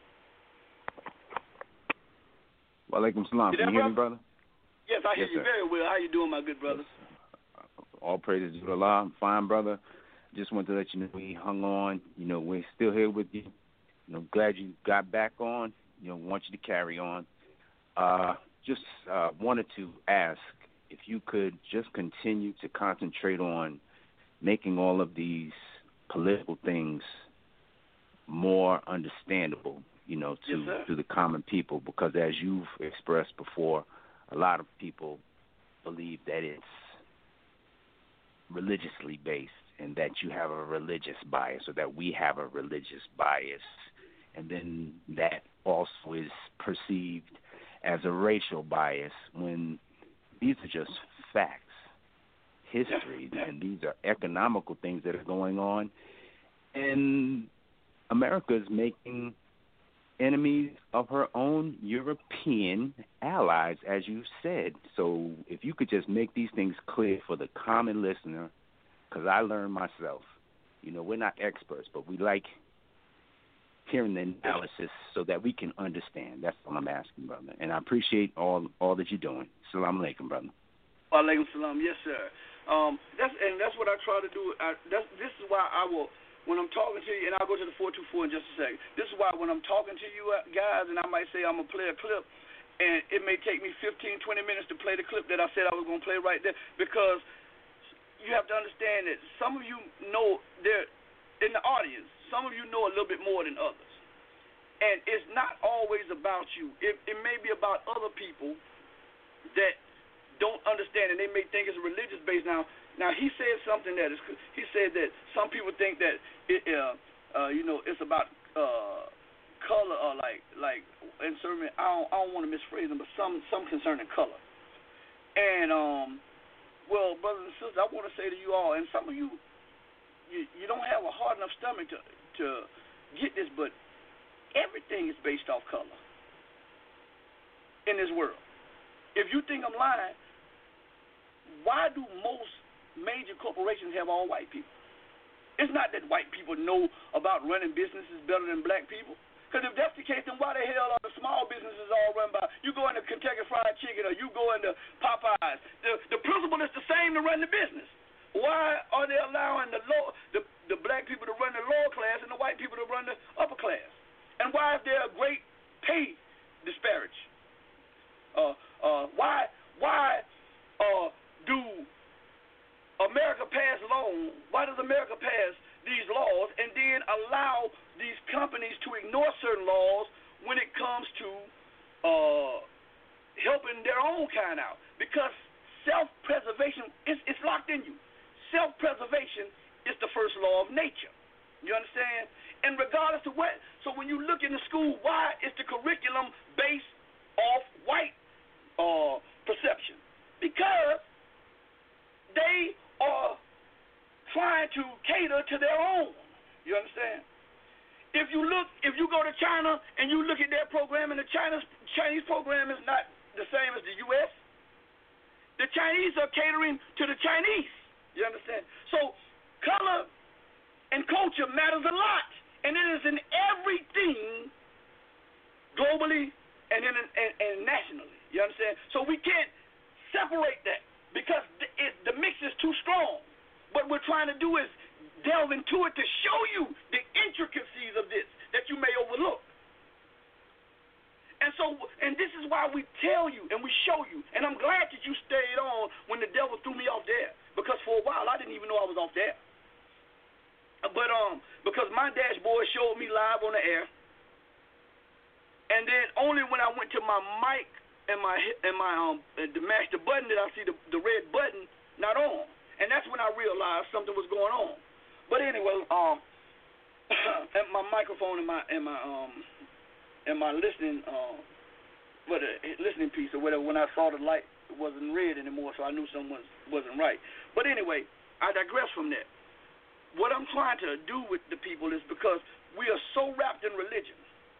Wa alaikum salam. Can you hear me, brother? Yes, I hear yes, you sir. very well. How you doing, my good brother? Yes. All praises to Allah. I'm fine, brother. Just wanted to let you know we hung on. You know, we're still here with you. You know, glad you got back on. You know, want you to carry on. Uh, just uh, wanted to ask if you could just continue to concentrate on making all of these political things more understandable, you know, to, yes, to the common people, because as you've expressed before, a lot of people believe that it's religiously based and that you have a religious bias or that we have a religious bias. And then that also is perceived as a racial bias when these are just facts, history, and these are economical things that are going on. And America is making enemies of her own European allies, as you said. So if you could just make these things clear for the common listener, because I learned myself. You know, we're not experts, but we like hearing the analysis so that we can understand. That's all I'm asking, brother. And I appreciate all all that you're doing. Assalamu alaikum, brother. Wa alaikum salam. Yes, sir. Um, that's and that's what I try to do. I, that's, this is why I will. When I'm talking to you, and I'll go to the four two four in just a second. This is why when I'm talking to you guys, and I might say I'm going to play a clip, and it may take me fifteen, twenty minutes to play the clip that I said I was going to play right there, because you have to understand that some of you know, there in the audience, some of you know a little bit more than others. And it's not always about you. It, it may be about other people that don't understand, and they may think it's religious based. Now, now he said something that is. He said that some people think that it, uh, uh, you know, it's about uh, color or like, like, and certainly I don't, I don't want to misphrase them, but some, some concerning color. And um, well, brothers and sisters, I want to say to you all, and some of you, you, you don't have a hard enough stomach to to get this, but everything is based off color in this world. If you think I'm lying, why do most major corporations have all white people? It's not that white people know about running businesses better than black people. Because if that's the case, then why the hell are the small businesses all run by? You go into Kentucky Fried Chicken or you go into Popeyes. The, the principle is the same to run the business. Why are they allowing the low, the, the black people to run the lower class and the white people to run the upper class? And why is there a great pay disparity? Uh, uh, why why uh, do America pass laws? Why does America pass these laws and then allow these companies to ignore certain laws when it comes to uh, helping their own kind out? Because self-preservation is it's locked in you. Self-preservation is the first law of nature. You understand? And regardless of what, so when you look in the school, why is the curriculum based off white uh, perception? Because they are trying to cater to their own. You understand? If you look, if you go to China and you look at their program, and the China's, Chinese program is not the same as the U S, the Chinese are catering to the Chinese. You understand? So color and culture matters a lot, and it is in everything globally and, in, and, and nationally. You understand? So we can't separate that because the, it, the mix is too strong. What we're trying to do is delve into it to show you the intricacies of this that you may overlook. And so, and this is why we tell you and we show you, and I'm glad that you stayed on when the devil threw me off there, because for a while I didn't even know I was off there. But um, because my dashboard showed me live on the air, and then only when I went to my mic and my and my um to match the button did I see the the red button not on, and that's when I realized something was going on. But anyway, um, and my microphone and my and my um and my listening um, what a listening piece or whatever. When I saw the light, it wasn't red anymore, so I knew something wasn't right. But anyway, I digress from that. What I'm trying to do with the people is because we are so wrapped in religion.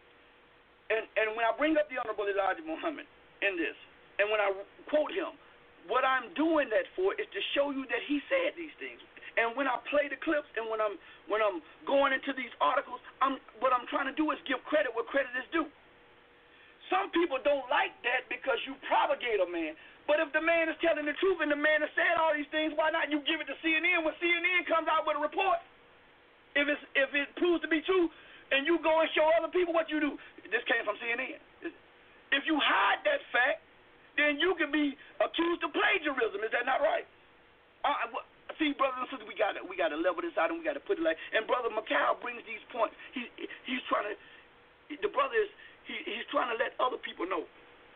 And and when I bring up the Honorable Elijah Muhammad in this, and when I quote him, what I'm doing that for is to show you that he said these things. And when I play the clips and when I'm when I'm going into these articles, I'm what I'm trying to do is give credit where credit is due. Some people don't like that because you propagate a man. But if the man is telling the truth and the man has said all these things, why not you give it to C N N when C N N comes out with a report? If it's if it proves to be true, and you go and show other people what you do, this came from C N N. If you hide that fact, then you can be accused of plagiarism. Is that not right? Uh, see, brothers and sisters, we got we got to level this out and we got to put it like. And Brother Macau brings these points. He he's trying to. The brother is he he's trying to let other people know.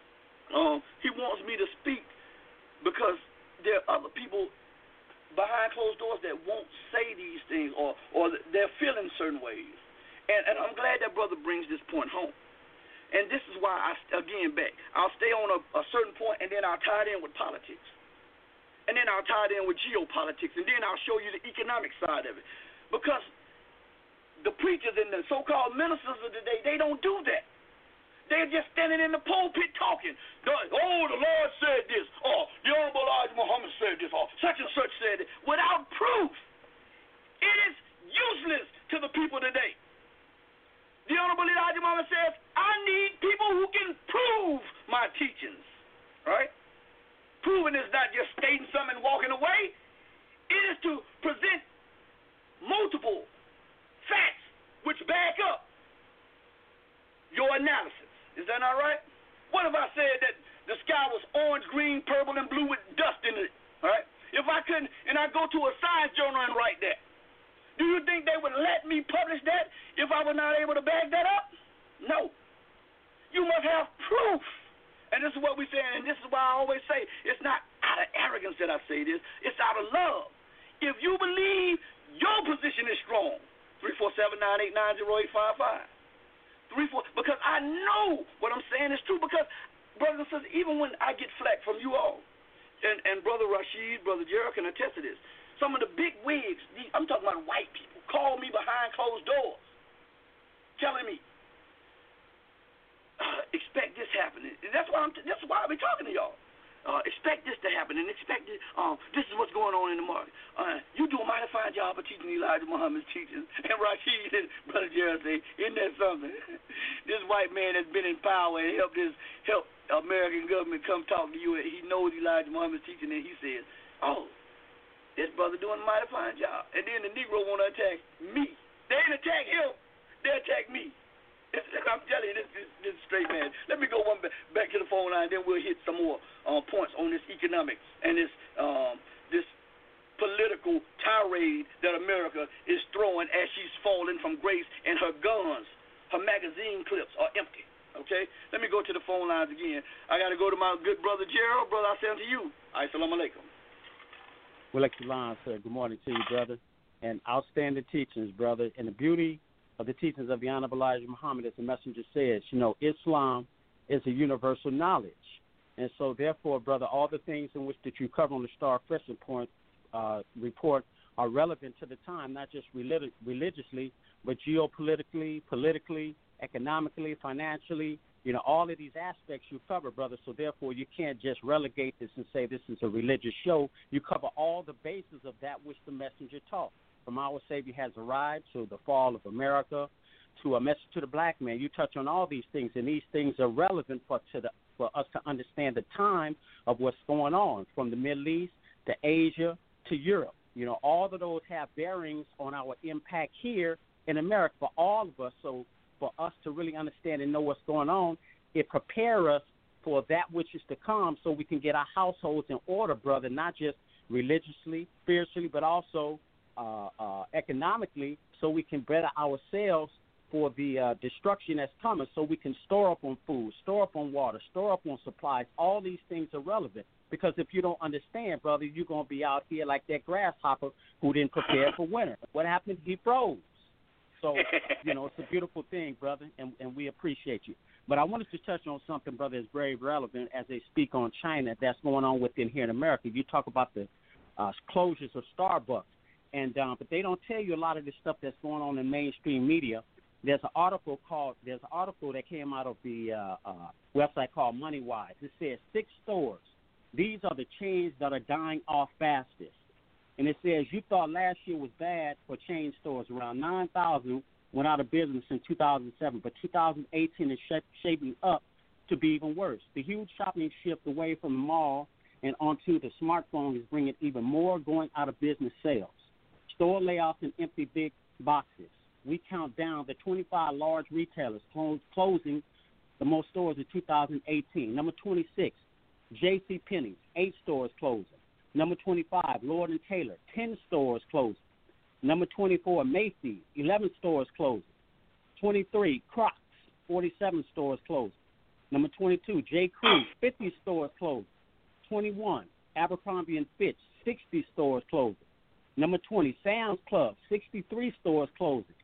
Um, he wants me to speak because there are other people behind closed doors that won't say these things or, or they're feeling certain ways. And, and I'm glad that brother brings this point home. And this is why, I again, back, I'll stay on a, a certain point and then I'll tie it in with politics. And then I'll tie it in with geopolitics. And then I'll show you the economic side of it. Because the preachers and the so-called ministers of the day, they don't do that. They're just standing in the pulpit talking. Oh, the Lord said this. Oh, the Honorable Elijah Muhammad said this. Oh, such and such said it. Without proof. It is useless to the people today. The Honorable Elijah Muhammad says, I need people who can prove my teachings. Right? Proving is not just stating something and walking away. It is to present multiple facts which back up your analysis. Is that not right? What if I said that the sky was orange, green, purple, and blue with dust in it? All right? If I couldn't, and I go to a science journal and write that? Do you think they would let me publish that if I was not able to back that up? No. You must have proof. And this is what we say, and this is why I always say, it's not out of arrogance that I say this, it's out of love. If you believe your position is strong, three four seven, nine eight nine, zero eight five five. Three, four, because I know what I'm saying is true, because, brothers and sisters, even when I get flack from you all, and, and Brother Rashid, Brother Gerald can attest to this, some of the big wigs, I'm talking about white people, call me behind closed doors, telling me, uh, expect this happening. That's why I'm. T- that's why I be talking to y'all. Uh, expect this to happen, and expect it. Um, this is what's going on in the market. Uh, you do a mighty fine job of teaching Elijah Muhammad's teachings. And Rashid and Brother Gerald say, isn't that something? This white man has been in power and helped this help American government come talk to you. And he knows Elijah Muhammad's teaching, and he says, oh, this brother doing a mighty fine job. And then the Negro want to attack me. They ain't attack him. They attack me. I'm telling you, this, this, this is straight, man. Let me go one back, back to the phone line, then we'll hit some more uh, points on this economics and this um, this political tirade that America is throwing as she's falling from grace, and her guns, her magazine clips are empty. Okay? Let me go to the phone lines again. I got to go to my good brother Gerald. Brother, I send to you. Assalamu alaikum. Well, excellent, sir. Good morning to you, brother. And outstanding teachings, brother. And the beauty of the teachings of the Honorable Elijah Muhammad, as the messenger says, you know, Islam is a universal knowledge. And so, therefore, brother, all the things in which that you cover on the Star Crescent Point uh, report are relevant to the time, not just relig- religiously, but geopolitically, politically, economically, financially, you know, all of these aspects you cover, brother. So, therefore, you can't just relegate this and say this is a religious show. You cover all the bases of that which the messenger taught. From our Savior has arrived, to the fall of America, to a message to the black man. You touch on all these things, and these things are relevant for to the, for us to understand the time of what's going on, from the Middle East to Asia to Europe. You know, all of those have bearings on our impact here in America for all of us. So for us to really understand and know what's going on, it prepares us for that which is to come, so we can get our households in order, brother, not just religiously, spiritually, but also Uh, uh, economically, so we can better ourselves for the uh, destruction that's coming, so we can store up on food, store up on water, store up on supplies. All these things are relevant, because if you don't understand, brother, you're going to be out here like that grasshopper who didn't prepare for winter. What happened? He froze. So, you know, it's a beautiful thing, brother, and, and we appreciate you. But I wanted to touch on something, brother, that's very relevant as they speak on China that's going on within here in America. You talk about the uh, closures of Starbucks. And um, but they don't tell you a lot of the stuff that's going on in mainstream media. There's an article called there's an article that came out of the uh, uh, website called MoneyWise. It says six stores. These are the chains that are dying off fastest. And it says you thought last year was bad for chain stores. Around nine thousand went out of business in two thousand seven, but two thousand eighteen is sh- shaping up to be even worse. The huge shopping shift away from the mall and onto the smartphone is bringing even more going out of business sales. Store layoffs and empty big boxes. We count down the twenty-five large retailers close, closing the most stores in two thousand eighteen. Number twenty-six, JCPenney, eight stores closing. Number twenty-five, Lord and Taylor, ten stores closing. Number twenty-four, Macy's, eleven stores closing. twenty-three, Crocs, forty-seven stores closing. Number twenty-two, J. Crew, fifty stores closing. twenty-one, Abercrombie and Fitch, sixty stores closing. Number twenty, Sam's Club, sixty-three stores closing.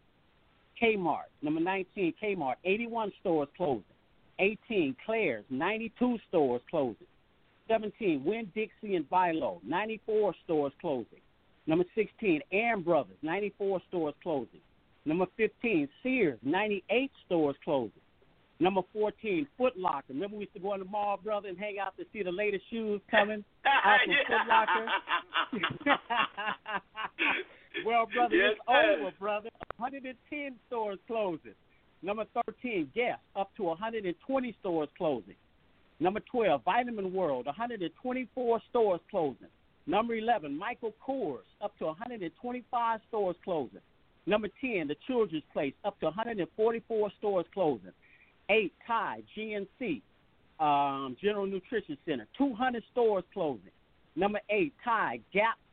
Kmart, number nineteen, Kmart, eighty-one stores closing. eighteen, Claire's, ninety-two stores closing. seventeen, Winn-Dixie and Bilo, ninety-four stores closing. Number sixteen, Aaron Brothers, ninety-four stores closing. Number fifteen, Sears, ninety-eight stores closing. Number fourteen, Foot Locker. Remember we used to go in the mall, brother, and hang out to see the latest shoes coming out from Foot Locker? Well, brother, yes, it's sir. over, brother. one hundred ten stores closing. Number thirteen, Guess, up to one hundred twenty stores closing. Number twelve, Vitamin World, one hundred twenty-four stores closing. Number eleven, Michael Kors, up to one hundred twenty-five stores closing. Number ten, The Children's Place, up to one hundred forty-four stores closing. Eight, Tide, G N C, um, General Nutrition Center, two hundred stores closing. Number eight, Tide, Gap,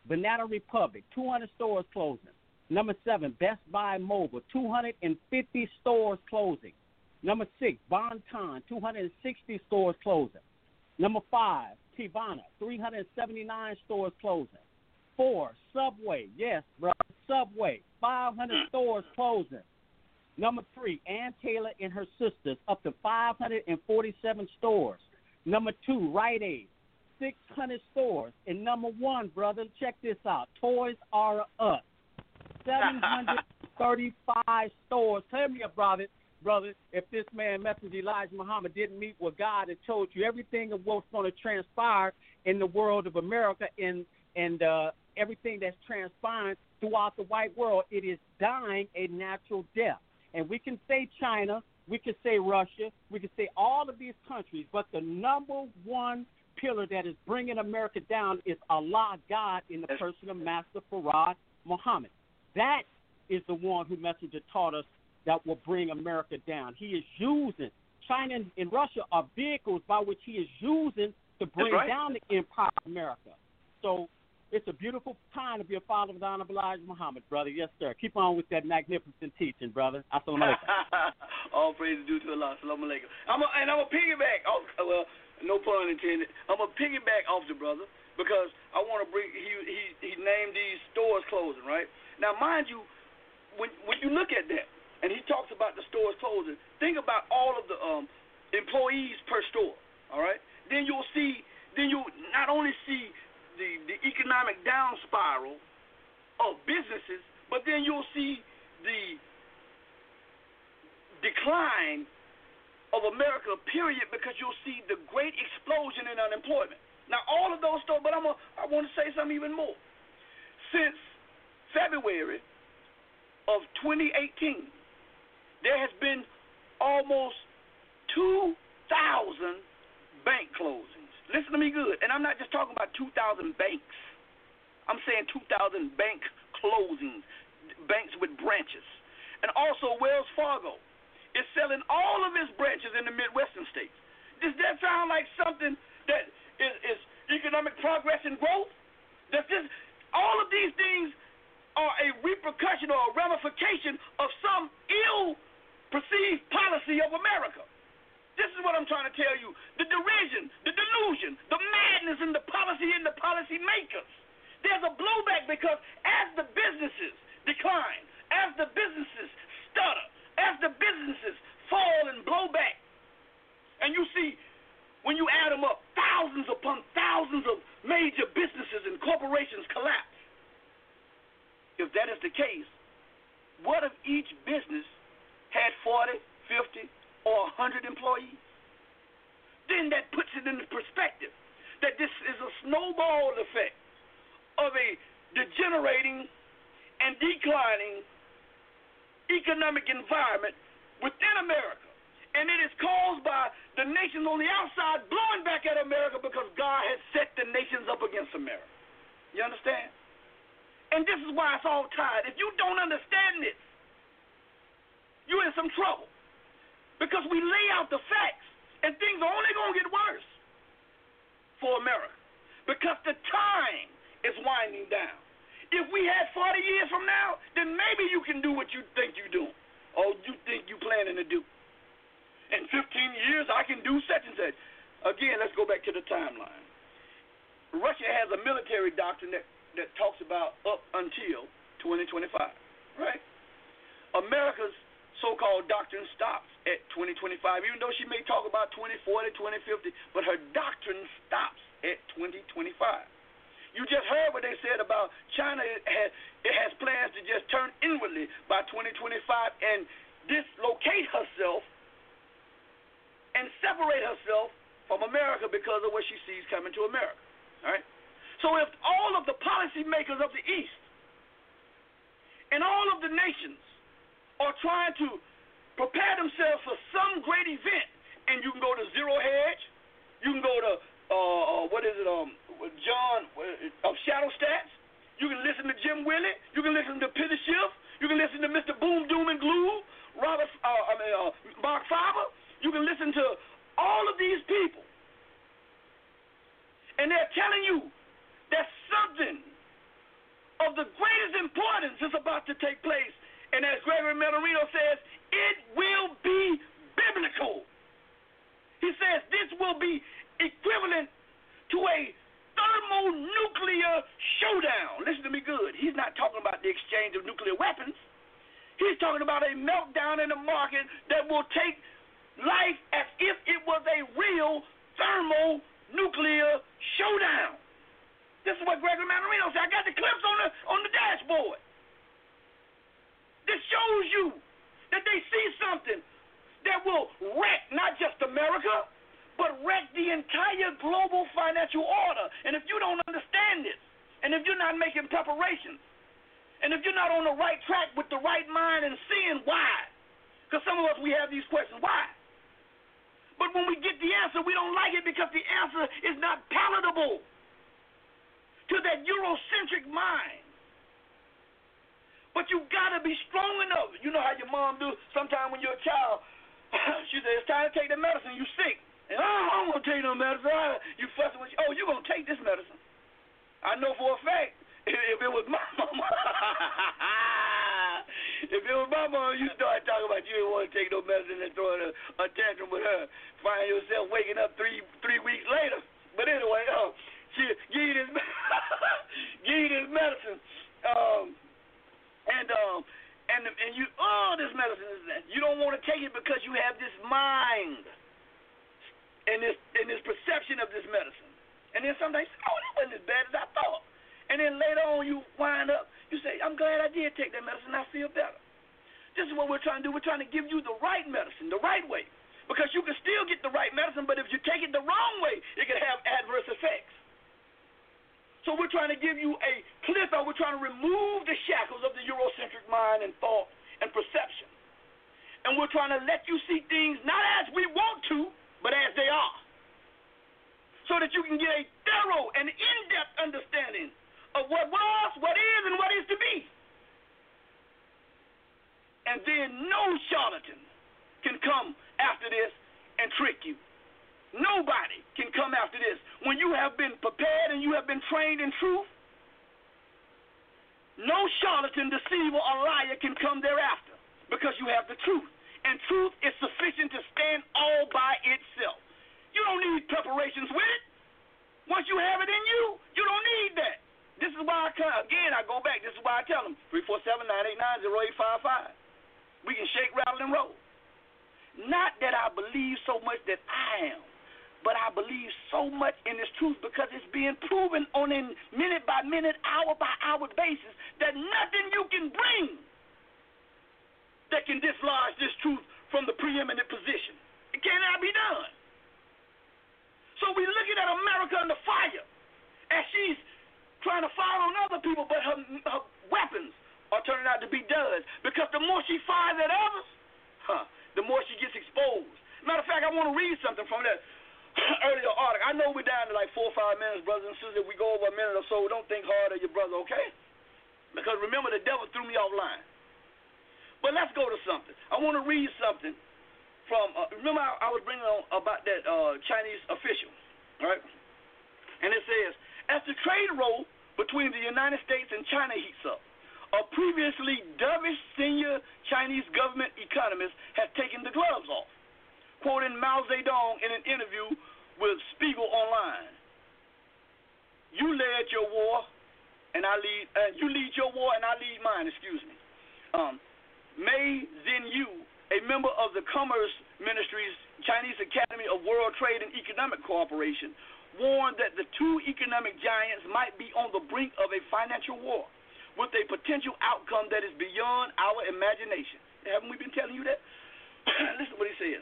Banana Republic, two hundred stores closing. Number seven, Best Buy Mobile, two hundred fifty stores closing. Number six, Bon-Ton, two hundred sixty stores closing. Number five, Tivana, three hundred seventy-nine stores closing. Four, Subway, yes, bro, Subway, five hundred stores closing. Number three, Ann Taylor and her sisters, up to five hundred forty-seven stores. Number two, Rite Aid, six hundred stores. And number one, brother, check this out, Toys R Us, seven hundred thirty-five stores. Tell me about it, brother, if this man, Messenger Elijah Muhammad, didn't meet with God and told you everything of what's going to transpire in the world of America and, and uh, everything that's transpiring throughout the white world, it is dying a natural death. And we can say China, we can say Russia, we can say all of these countries, but the number one pillar that is bringing America down is Allah, God, in the person of Master Farad Muhammad. That is the one who Messenger taught us that will bring America down. He is using, China and Russia are vehicles by which he is using to bring right. down the empire of America. So it's a beautiful time to be a follower of the Honorable Elijah Muhammad, brother. Yes, sir. Keep on with that magnificent teaching, brother. Assalamu alaikum. All praise is due to Allah. Assalamu alaikum. I'm a, and I'm a piggyback off, well, no pun intended. I'm a piggyback off the brother because I want to bring, he, he, he named these stores closing, right? Now, mind you, when, when you look at that, and he talks about the stores closing, think about all of the um, employees per store, all right? Then you'll see, then you'll not only see the, the economic down spiral of businesses, but then you'll see the decline of America, period, because you'll see the great explosion in unemployment. Now, all of those stores, but I'm a, I want to say something even more. Since February of twenty eighteen, there has been almost two thousand bank closings. Listen to me good. And I'm not just talking about two thousand banks. I'm saying two thousand bank closings, banks with branches. And also Wells Fargo is selling all of its branches in the Midwestern states. Does that sound like something that is, is economic progress and growth? Does this, all of these things are a repercussion or a ramification of some ill-perceived policy of America. This is what I'm trying to tell you. The derision, the delusion, the madness in the policy and the policy makers. There's a blowback because as the businesses decline, as the businesses stutter, as the businesses fall and blow back, and you see, when you add them up, thousands upon thousands of major businesses and corporations collapse. If that is the case, what if each business had forty, fifty, or one hundred employees? Then that puts it into perspective that this is a snowball effect of a degenerating and declining economic environment within America. And it is caused by the nations on the outside blowing back at America because God has set the nations up against America. You understand? And this is why it's all tied. If you don't understand this, you're in some trouble. Because we lay out the facts, and things are only going to get worse for America. Because the time is winding down. If we had forty years from now, then maybe you can do what you think you're doing, or you think you're planning to do. In fifteen years, I can do such and such. Again, let's go back to the timeline. Russia has a military doctrine that, that talks about up until twenty twenty-five, right? America's so-called doctrine stops at twenty twenty-five, even though she may talk about twenty forty, twenty fifty, but her doctrine stops at twenty twenty-five. You just heard what they said about China. It has, it has plans to just turn inwardly by twenty twenty-five and dislocate herself and separate herself from America because of what she sees coming to America. All right? So if all of the policymakers of the East and all of the nations are trying to prepare themselves for some great event, and you can go to Zero Hedge, you can go to, uh, what is it, um, John uh, of Shadow Stats, you can listen to Jim Willett, you can listen to Peter Schiff, you can listen to Mister Boom, Doom, and Glue, Robert, uh, I mean, uh, Mark Faber, you can listen to all of these people, and they're telling you that something of the greatest importance is about to take place. And as Gregory Mannarino says, it will be biblical. He says this will be equivalent to a thermonuclear showdown. Listen to me good. He's not talking about the exchange of nuclear weapons. He's talking about a meltdown in the market that will take life as if it was a real thermonuclear showdown. This is what Gregory Mannarino said. I got the clips on the on the dashboard. This shows you that they see something that will wreck not just America, but wreck the entire global financial order. And if you don't understand this, and if you're not making preparations, and if you're not on the right track with the right mind and seeing why, because some of us, we have these questions, why? But when we get the answer, we don't like it because the answer is not palatable to that Eurocentric mind. But you got to be strong enough. You know how your mom do sometimes when you're a child. She says, it's time to take the medicine. You sick. And, oh, I don't want to take no medicine. You fussing with you. Oh, you're going to take this medicine. I know for a fact, if, if it was my mama, if it was my mama, you start talking about you didn't want to take no medicine and throwing a, a tantrum with her. Find yourself waking up three three weeks later. But anyway, uh, she give you this, give you this medicine. Um, And um and and you oh this medicine is that you don't want to take it because you have this mind and this and this perception of this medicine. And then sometimes oh that wasn't as bad as I thought. And then later on you wind up you say I'm glad I did take that medicine. I feel better. This is what we're trying to do. We're trying to give you the right medicine, the right way, because you can still get the right medicine, but if you take it the wrong way, it can have adverse effects. So we're trying to give you a cliff out. We're trying to remove the shackles of the Eurocentric mind and thought and perception. And we're trying to let you see things not as we want to, but as they are. So that you can get a thorough and in-depth understanding of what was, what is, and what is to be. And then no charlatan can come after this and trick you. Nobody can come after this. When you have been prepared and you have been trained in truth, no charlatan, deceiver, or liar can come thereafter because you have the truth. And truth is sufficient to stand all by itself. You don't need preparations with it. Once you have it in you, you don't need that. This is why, I come, again, I go back. This is why I tell them, three four seven, nine eight nine, zero eight five five. We can shake, rattle, and roll. Not that I believe so much that I am, but I believe so much in this truth because it's being proven on a minute-by-minute, hour-by-hour basis that nothing you can bring that can dislodge this truth from the preeminent position. It cannot be done. So we're looking at America under fire as she's trying to fire on other people, but her, her weapons are turning out to be duds because the more she fires at others, huh, the more she gets exposed. Matter of fact, I want to read something from that earlier article. I know we're down to like four or five minutes, brothers and sisters. If we go over a minute or so, don't think hard of your brother, okay? Because remember, the devil threw me offline. But let's go to something. I want to read something from, uh, remember I, I was bringing on about that uh, Chinese official, right? And it says, as the trade war between the United States and China heats up, a previously dovish senior Chinese government economist has taken the gloves off, quoting Mao Zedong in an interview with Spiegel Online. You led your war, and I lead. Uh, you lead your war, and I lead mine. Excuse me. Um, Mei Zhenyu, a member of the Commerce Ministry's Chinese Academy of World Trade and Economic Cooperation, warned that the two economic giants might be on the brink of a financial war, with a potential outcome that is beyond our imagination. Haven't we been telling you that? Listen to what he says.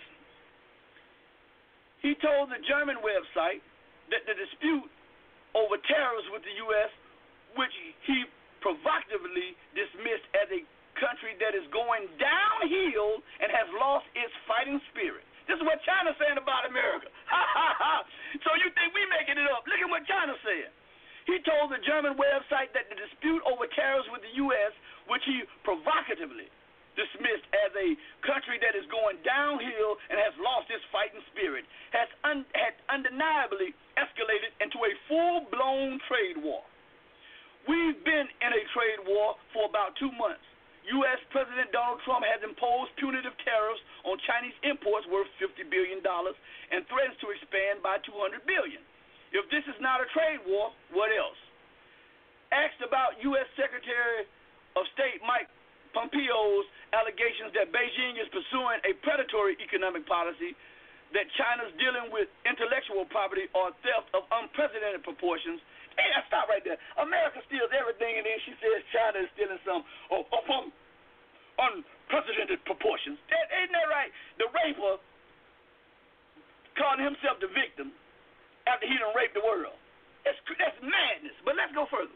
He told the German website that the dispute over tariffs with the U S, which he provocatively dismissed as a country that is going downhill and has lost its fighting spirit. This is what China's saying about America. So you think we making it up. Look at what China said. He told the German website that the dispute over tariffs with the U S, which he provocatively dismissed as a country that is going downhill and has lost its fighting spirit, has un- had undeniably escalated into a full-blown trade war. We've been in a trade war for about two months. U S. President Donald Trump has imposed punitive tariffs on Chinese imports worth fifty billion dollars and threatens to expand by two hundred billion dollars. If this is not a trade war, what else? Asked about U S. Secretary of State Mike Pompeo's allegations that Beijing is pursuing a predatory economic policy, that China's dealing with intellectual property or theft of unprecedented proportions. Hey, I stop right there. America steals everything, and then she says China is stealing some of, of um, unprecedented proportions. That, ain't that right? The raper calling himself the victim after he done raped the world. That's, that's madness. But let's go further.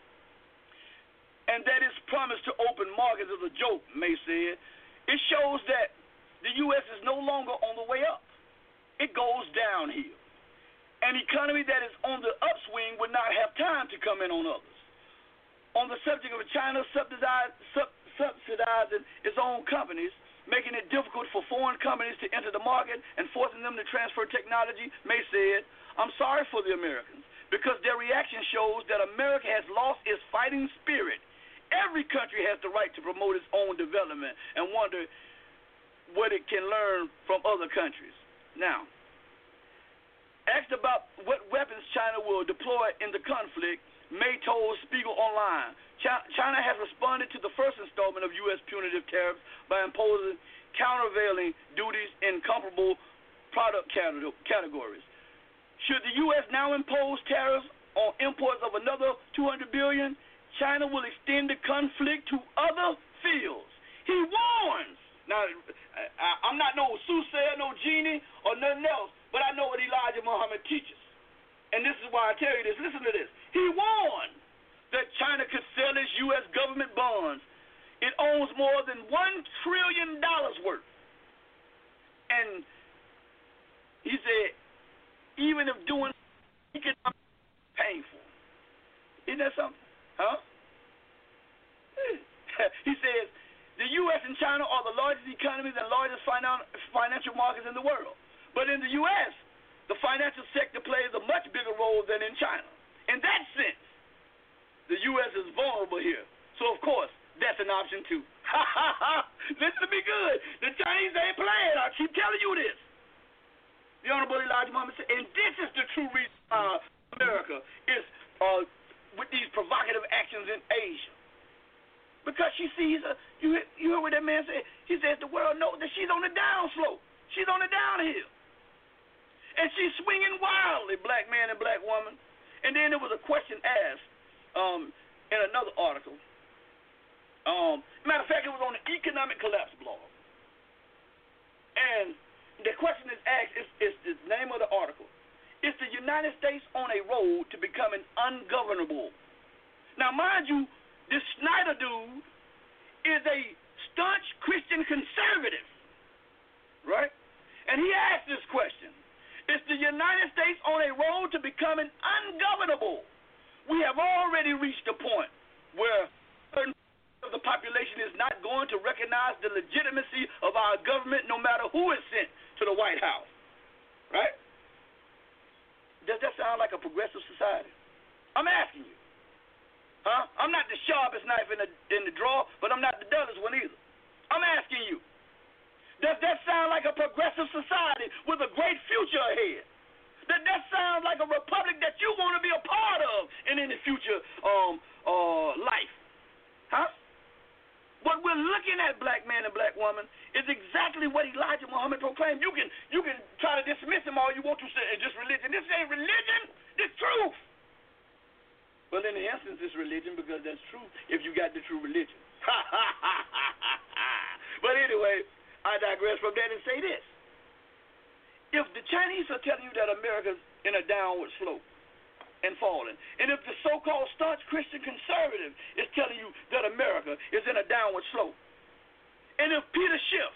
And that his promise to open markets is a joke, May said. It shows that the U S is no longer on the way up. It goes downhill. An economy that is on the upswing would not have time to come in on others. On the subject of China subsidize, sub, subsidizing its own companies, making it difficult for foreign companies to enter the market and forcing them to transfer technology, May said, I'm sorry for the Americans, because their reaction shows that America has lost its fighting spirit. Every country has the right to promote its own development and wonder what it can learn from other countries. Now, asked about what weapons China will deploy in the conflict, May told Spiegel Online, China has responded to the first installment of U S punitive tariffs by imposing countervailing duties in comparable product categories. Should the U S now impose tariffs on imports of another two hundred billion dollars, China will extend the conflict to other fields. He warns. Now, I, I'm not no soothsayer, no genie, or nothing else, but I know what Elijah Muhammad teaches. And this is why I tell you this. Listen to this. He warned that China could sell its U S government bonds. It owns more than one trillion dollars worth. And he said, even if doing economic painful. Isn't that something? Huh? He says, the U S and China are the largest economies and largest financial markets in the world. But in the U S, the financial sector plays a much bigger role than in China. In that sense, the U S is vulnerable here. So, of course, that's an option, too. Listen to me good. The Chinese ain't playing. I keep telling you this. The Honorable Elijah Muhammad said, and this is the true reason uh, America is uh, with these provocative actions in Asia. Because she sees, a, you, you heard what that man said? He says the world knows that she's on the downslope. She's on the downhill. And she's swinging wildly, black man and black woman. And then there was a question asked um, in another article. Um, matter of fact, it was on the Economic Collapse blog. And the question is asked, is, is the name of the article. Is the United States on a road to becoming ungovernable? Now, mind you, this Snyder dude is a staunch Christian conservative, right? And he asked this question. Is the United States on a road to becoming ungovernable? We have already reached a point where certain of the population is not going to recognize the legitimacy of our government no matter who is sent to the White House, right? Does that sound like a progressive society? I'm asking you. Huh? I'm not the sharpest knife in the in the drawer, but I'm not the dullest one either. I'm asking you. Does that sound like a progressive society with a great future ahead? Does that sound like a republic that you want to be a part of in any future um uh life? Huh? What we're looking at, black man and black woman, is exactly what Elijah Muhammad proclaimed. You can you can try to dismiss him all you want to say it's just religion. This ain't religion, it's truth. Well, in the instance, it's religion because that's true if you got the true religion. But anyway, I digress from that and say this. If the Chinese are telling you that America's in a downward slope and falling, and if the so-called staunch Christian conservative is telling you that America is in a downward slope, and if Peter Schiff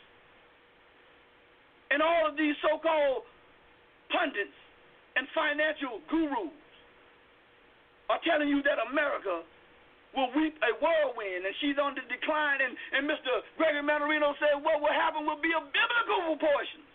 and all of these so-called pundits and financial gurus are telling you that America will reap a whirlwind and she's on the decline, and, and Mister Gregory Mannarino said what will happen will be of biblical proportions.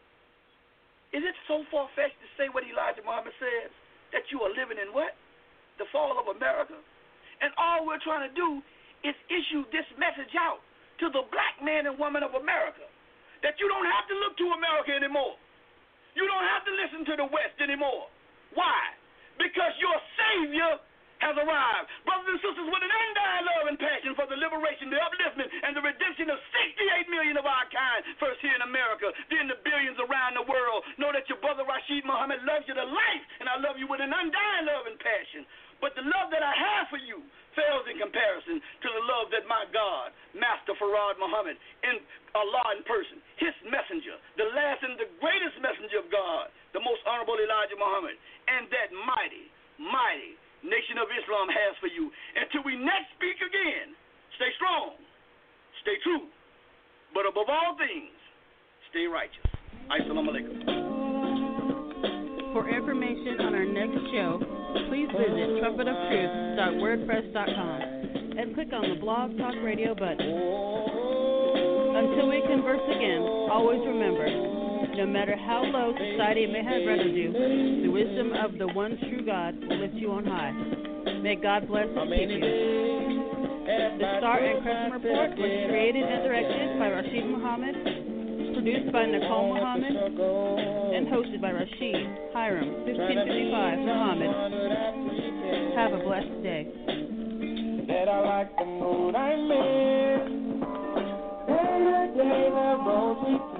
Is it so far-fetched to say what Elijah Muhammad says, that you are living in what? the fall of America. And all we're trying to do is issue this message out to the black man and woman of America that you don't have to look to America anymore. You don't have to listen to the West anymore. Why? Because your Savior has arrived. Brothers and sisters, with an undying love and passion for the liberation, the upliftment, and the redemption of sixty-eight million of our kind, first here in America, then the billions around the world, know that your brother Rashid Muhammad loves you to life, and I love you with an undying love and passion. But the love that I have for you fails in comparison to the love that my God, Master Farad Muhammad, in Allah in person, his messenger, the last and the greatest messenger of God, the most honorable Elijah Muhammad, and that mighty, mighty Nation of Islam has for you. Until we next speak again, stay strong, stay true, but above all things, stay righteous. Assalamu alaikum. For information on our next show, please visit trumpet of truth dot wordpress dot com and click on the Blog Talk Radio button. Until we converse again, always remember, no matter how low society may have rendered you, the wisdom of the one true God will lift you on high. May God bless and keep you. The Star and Crescent Report was created and directed by Rashid Muhammad, produced by Nicole Muhammad, and hosted by Rashid Hiram, fifteen fifty-five Muhammad. Have a blessed day. That I like the mood I'm in. Day to day the road we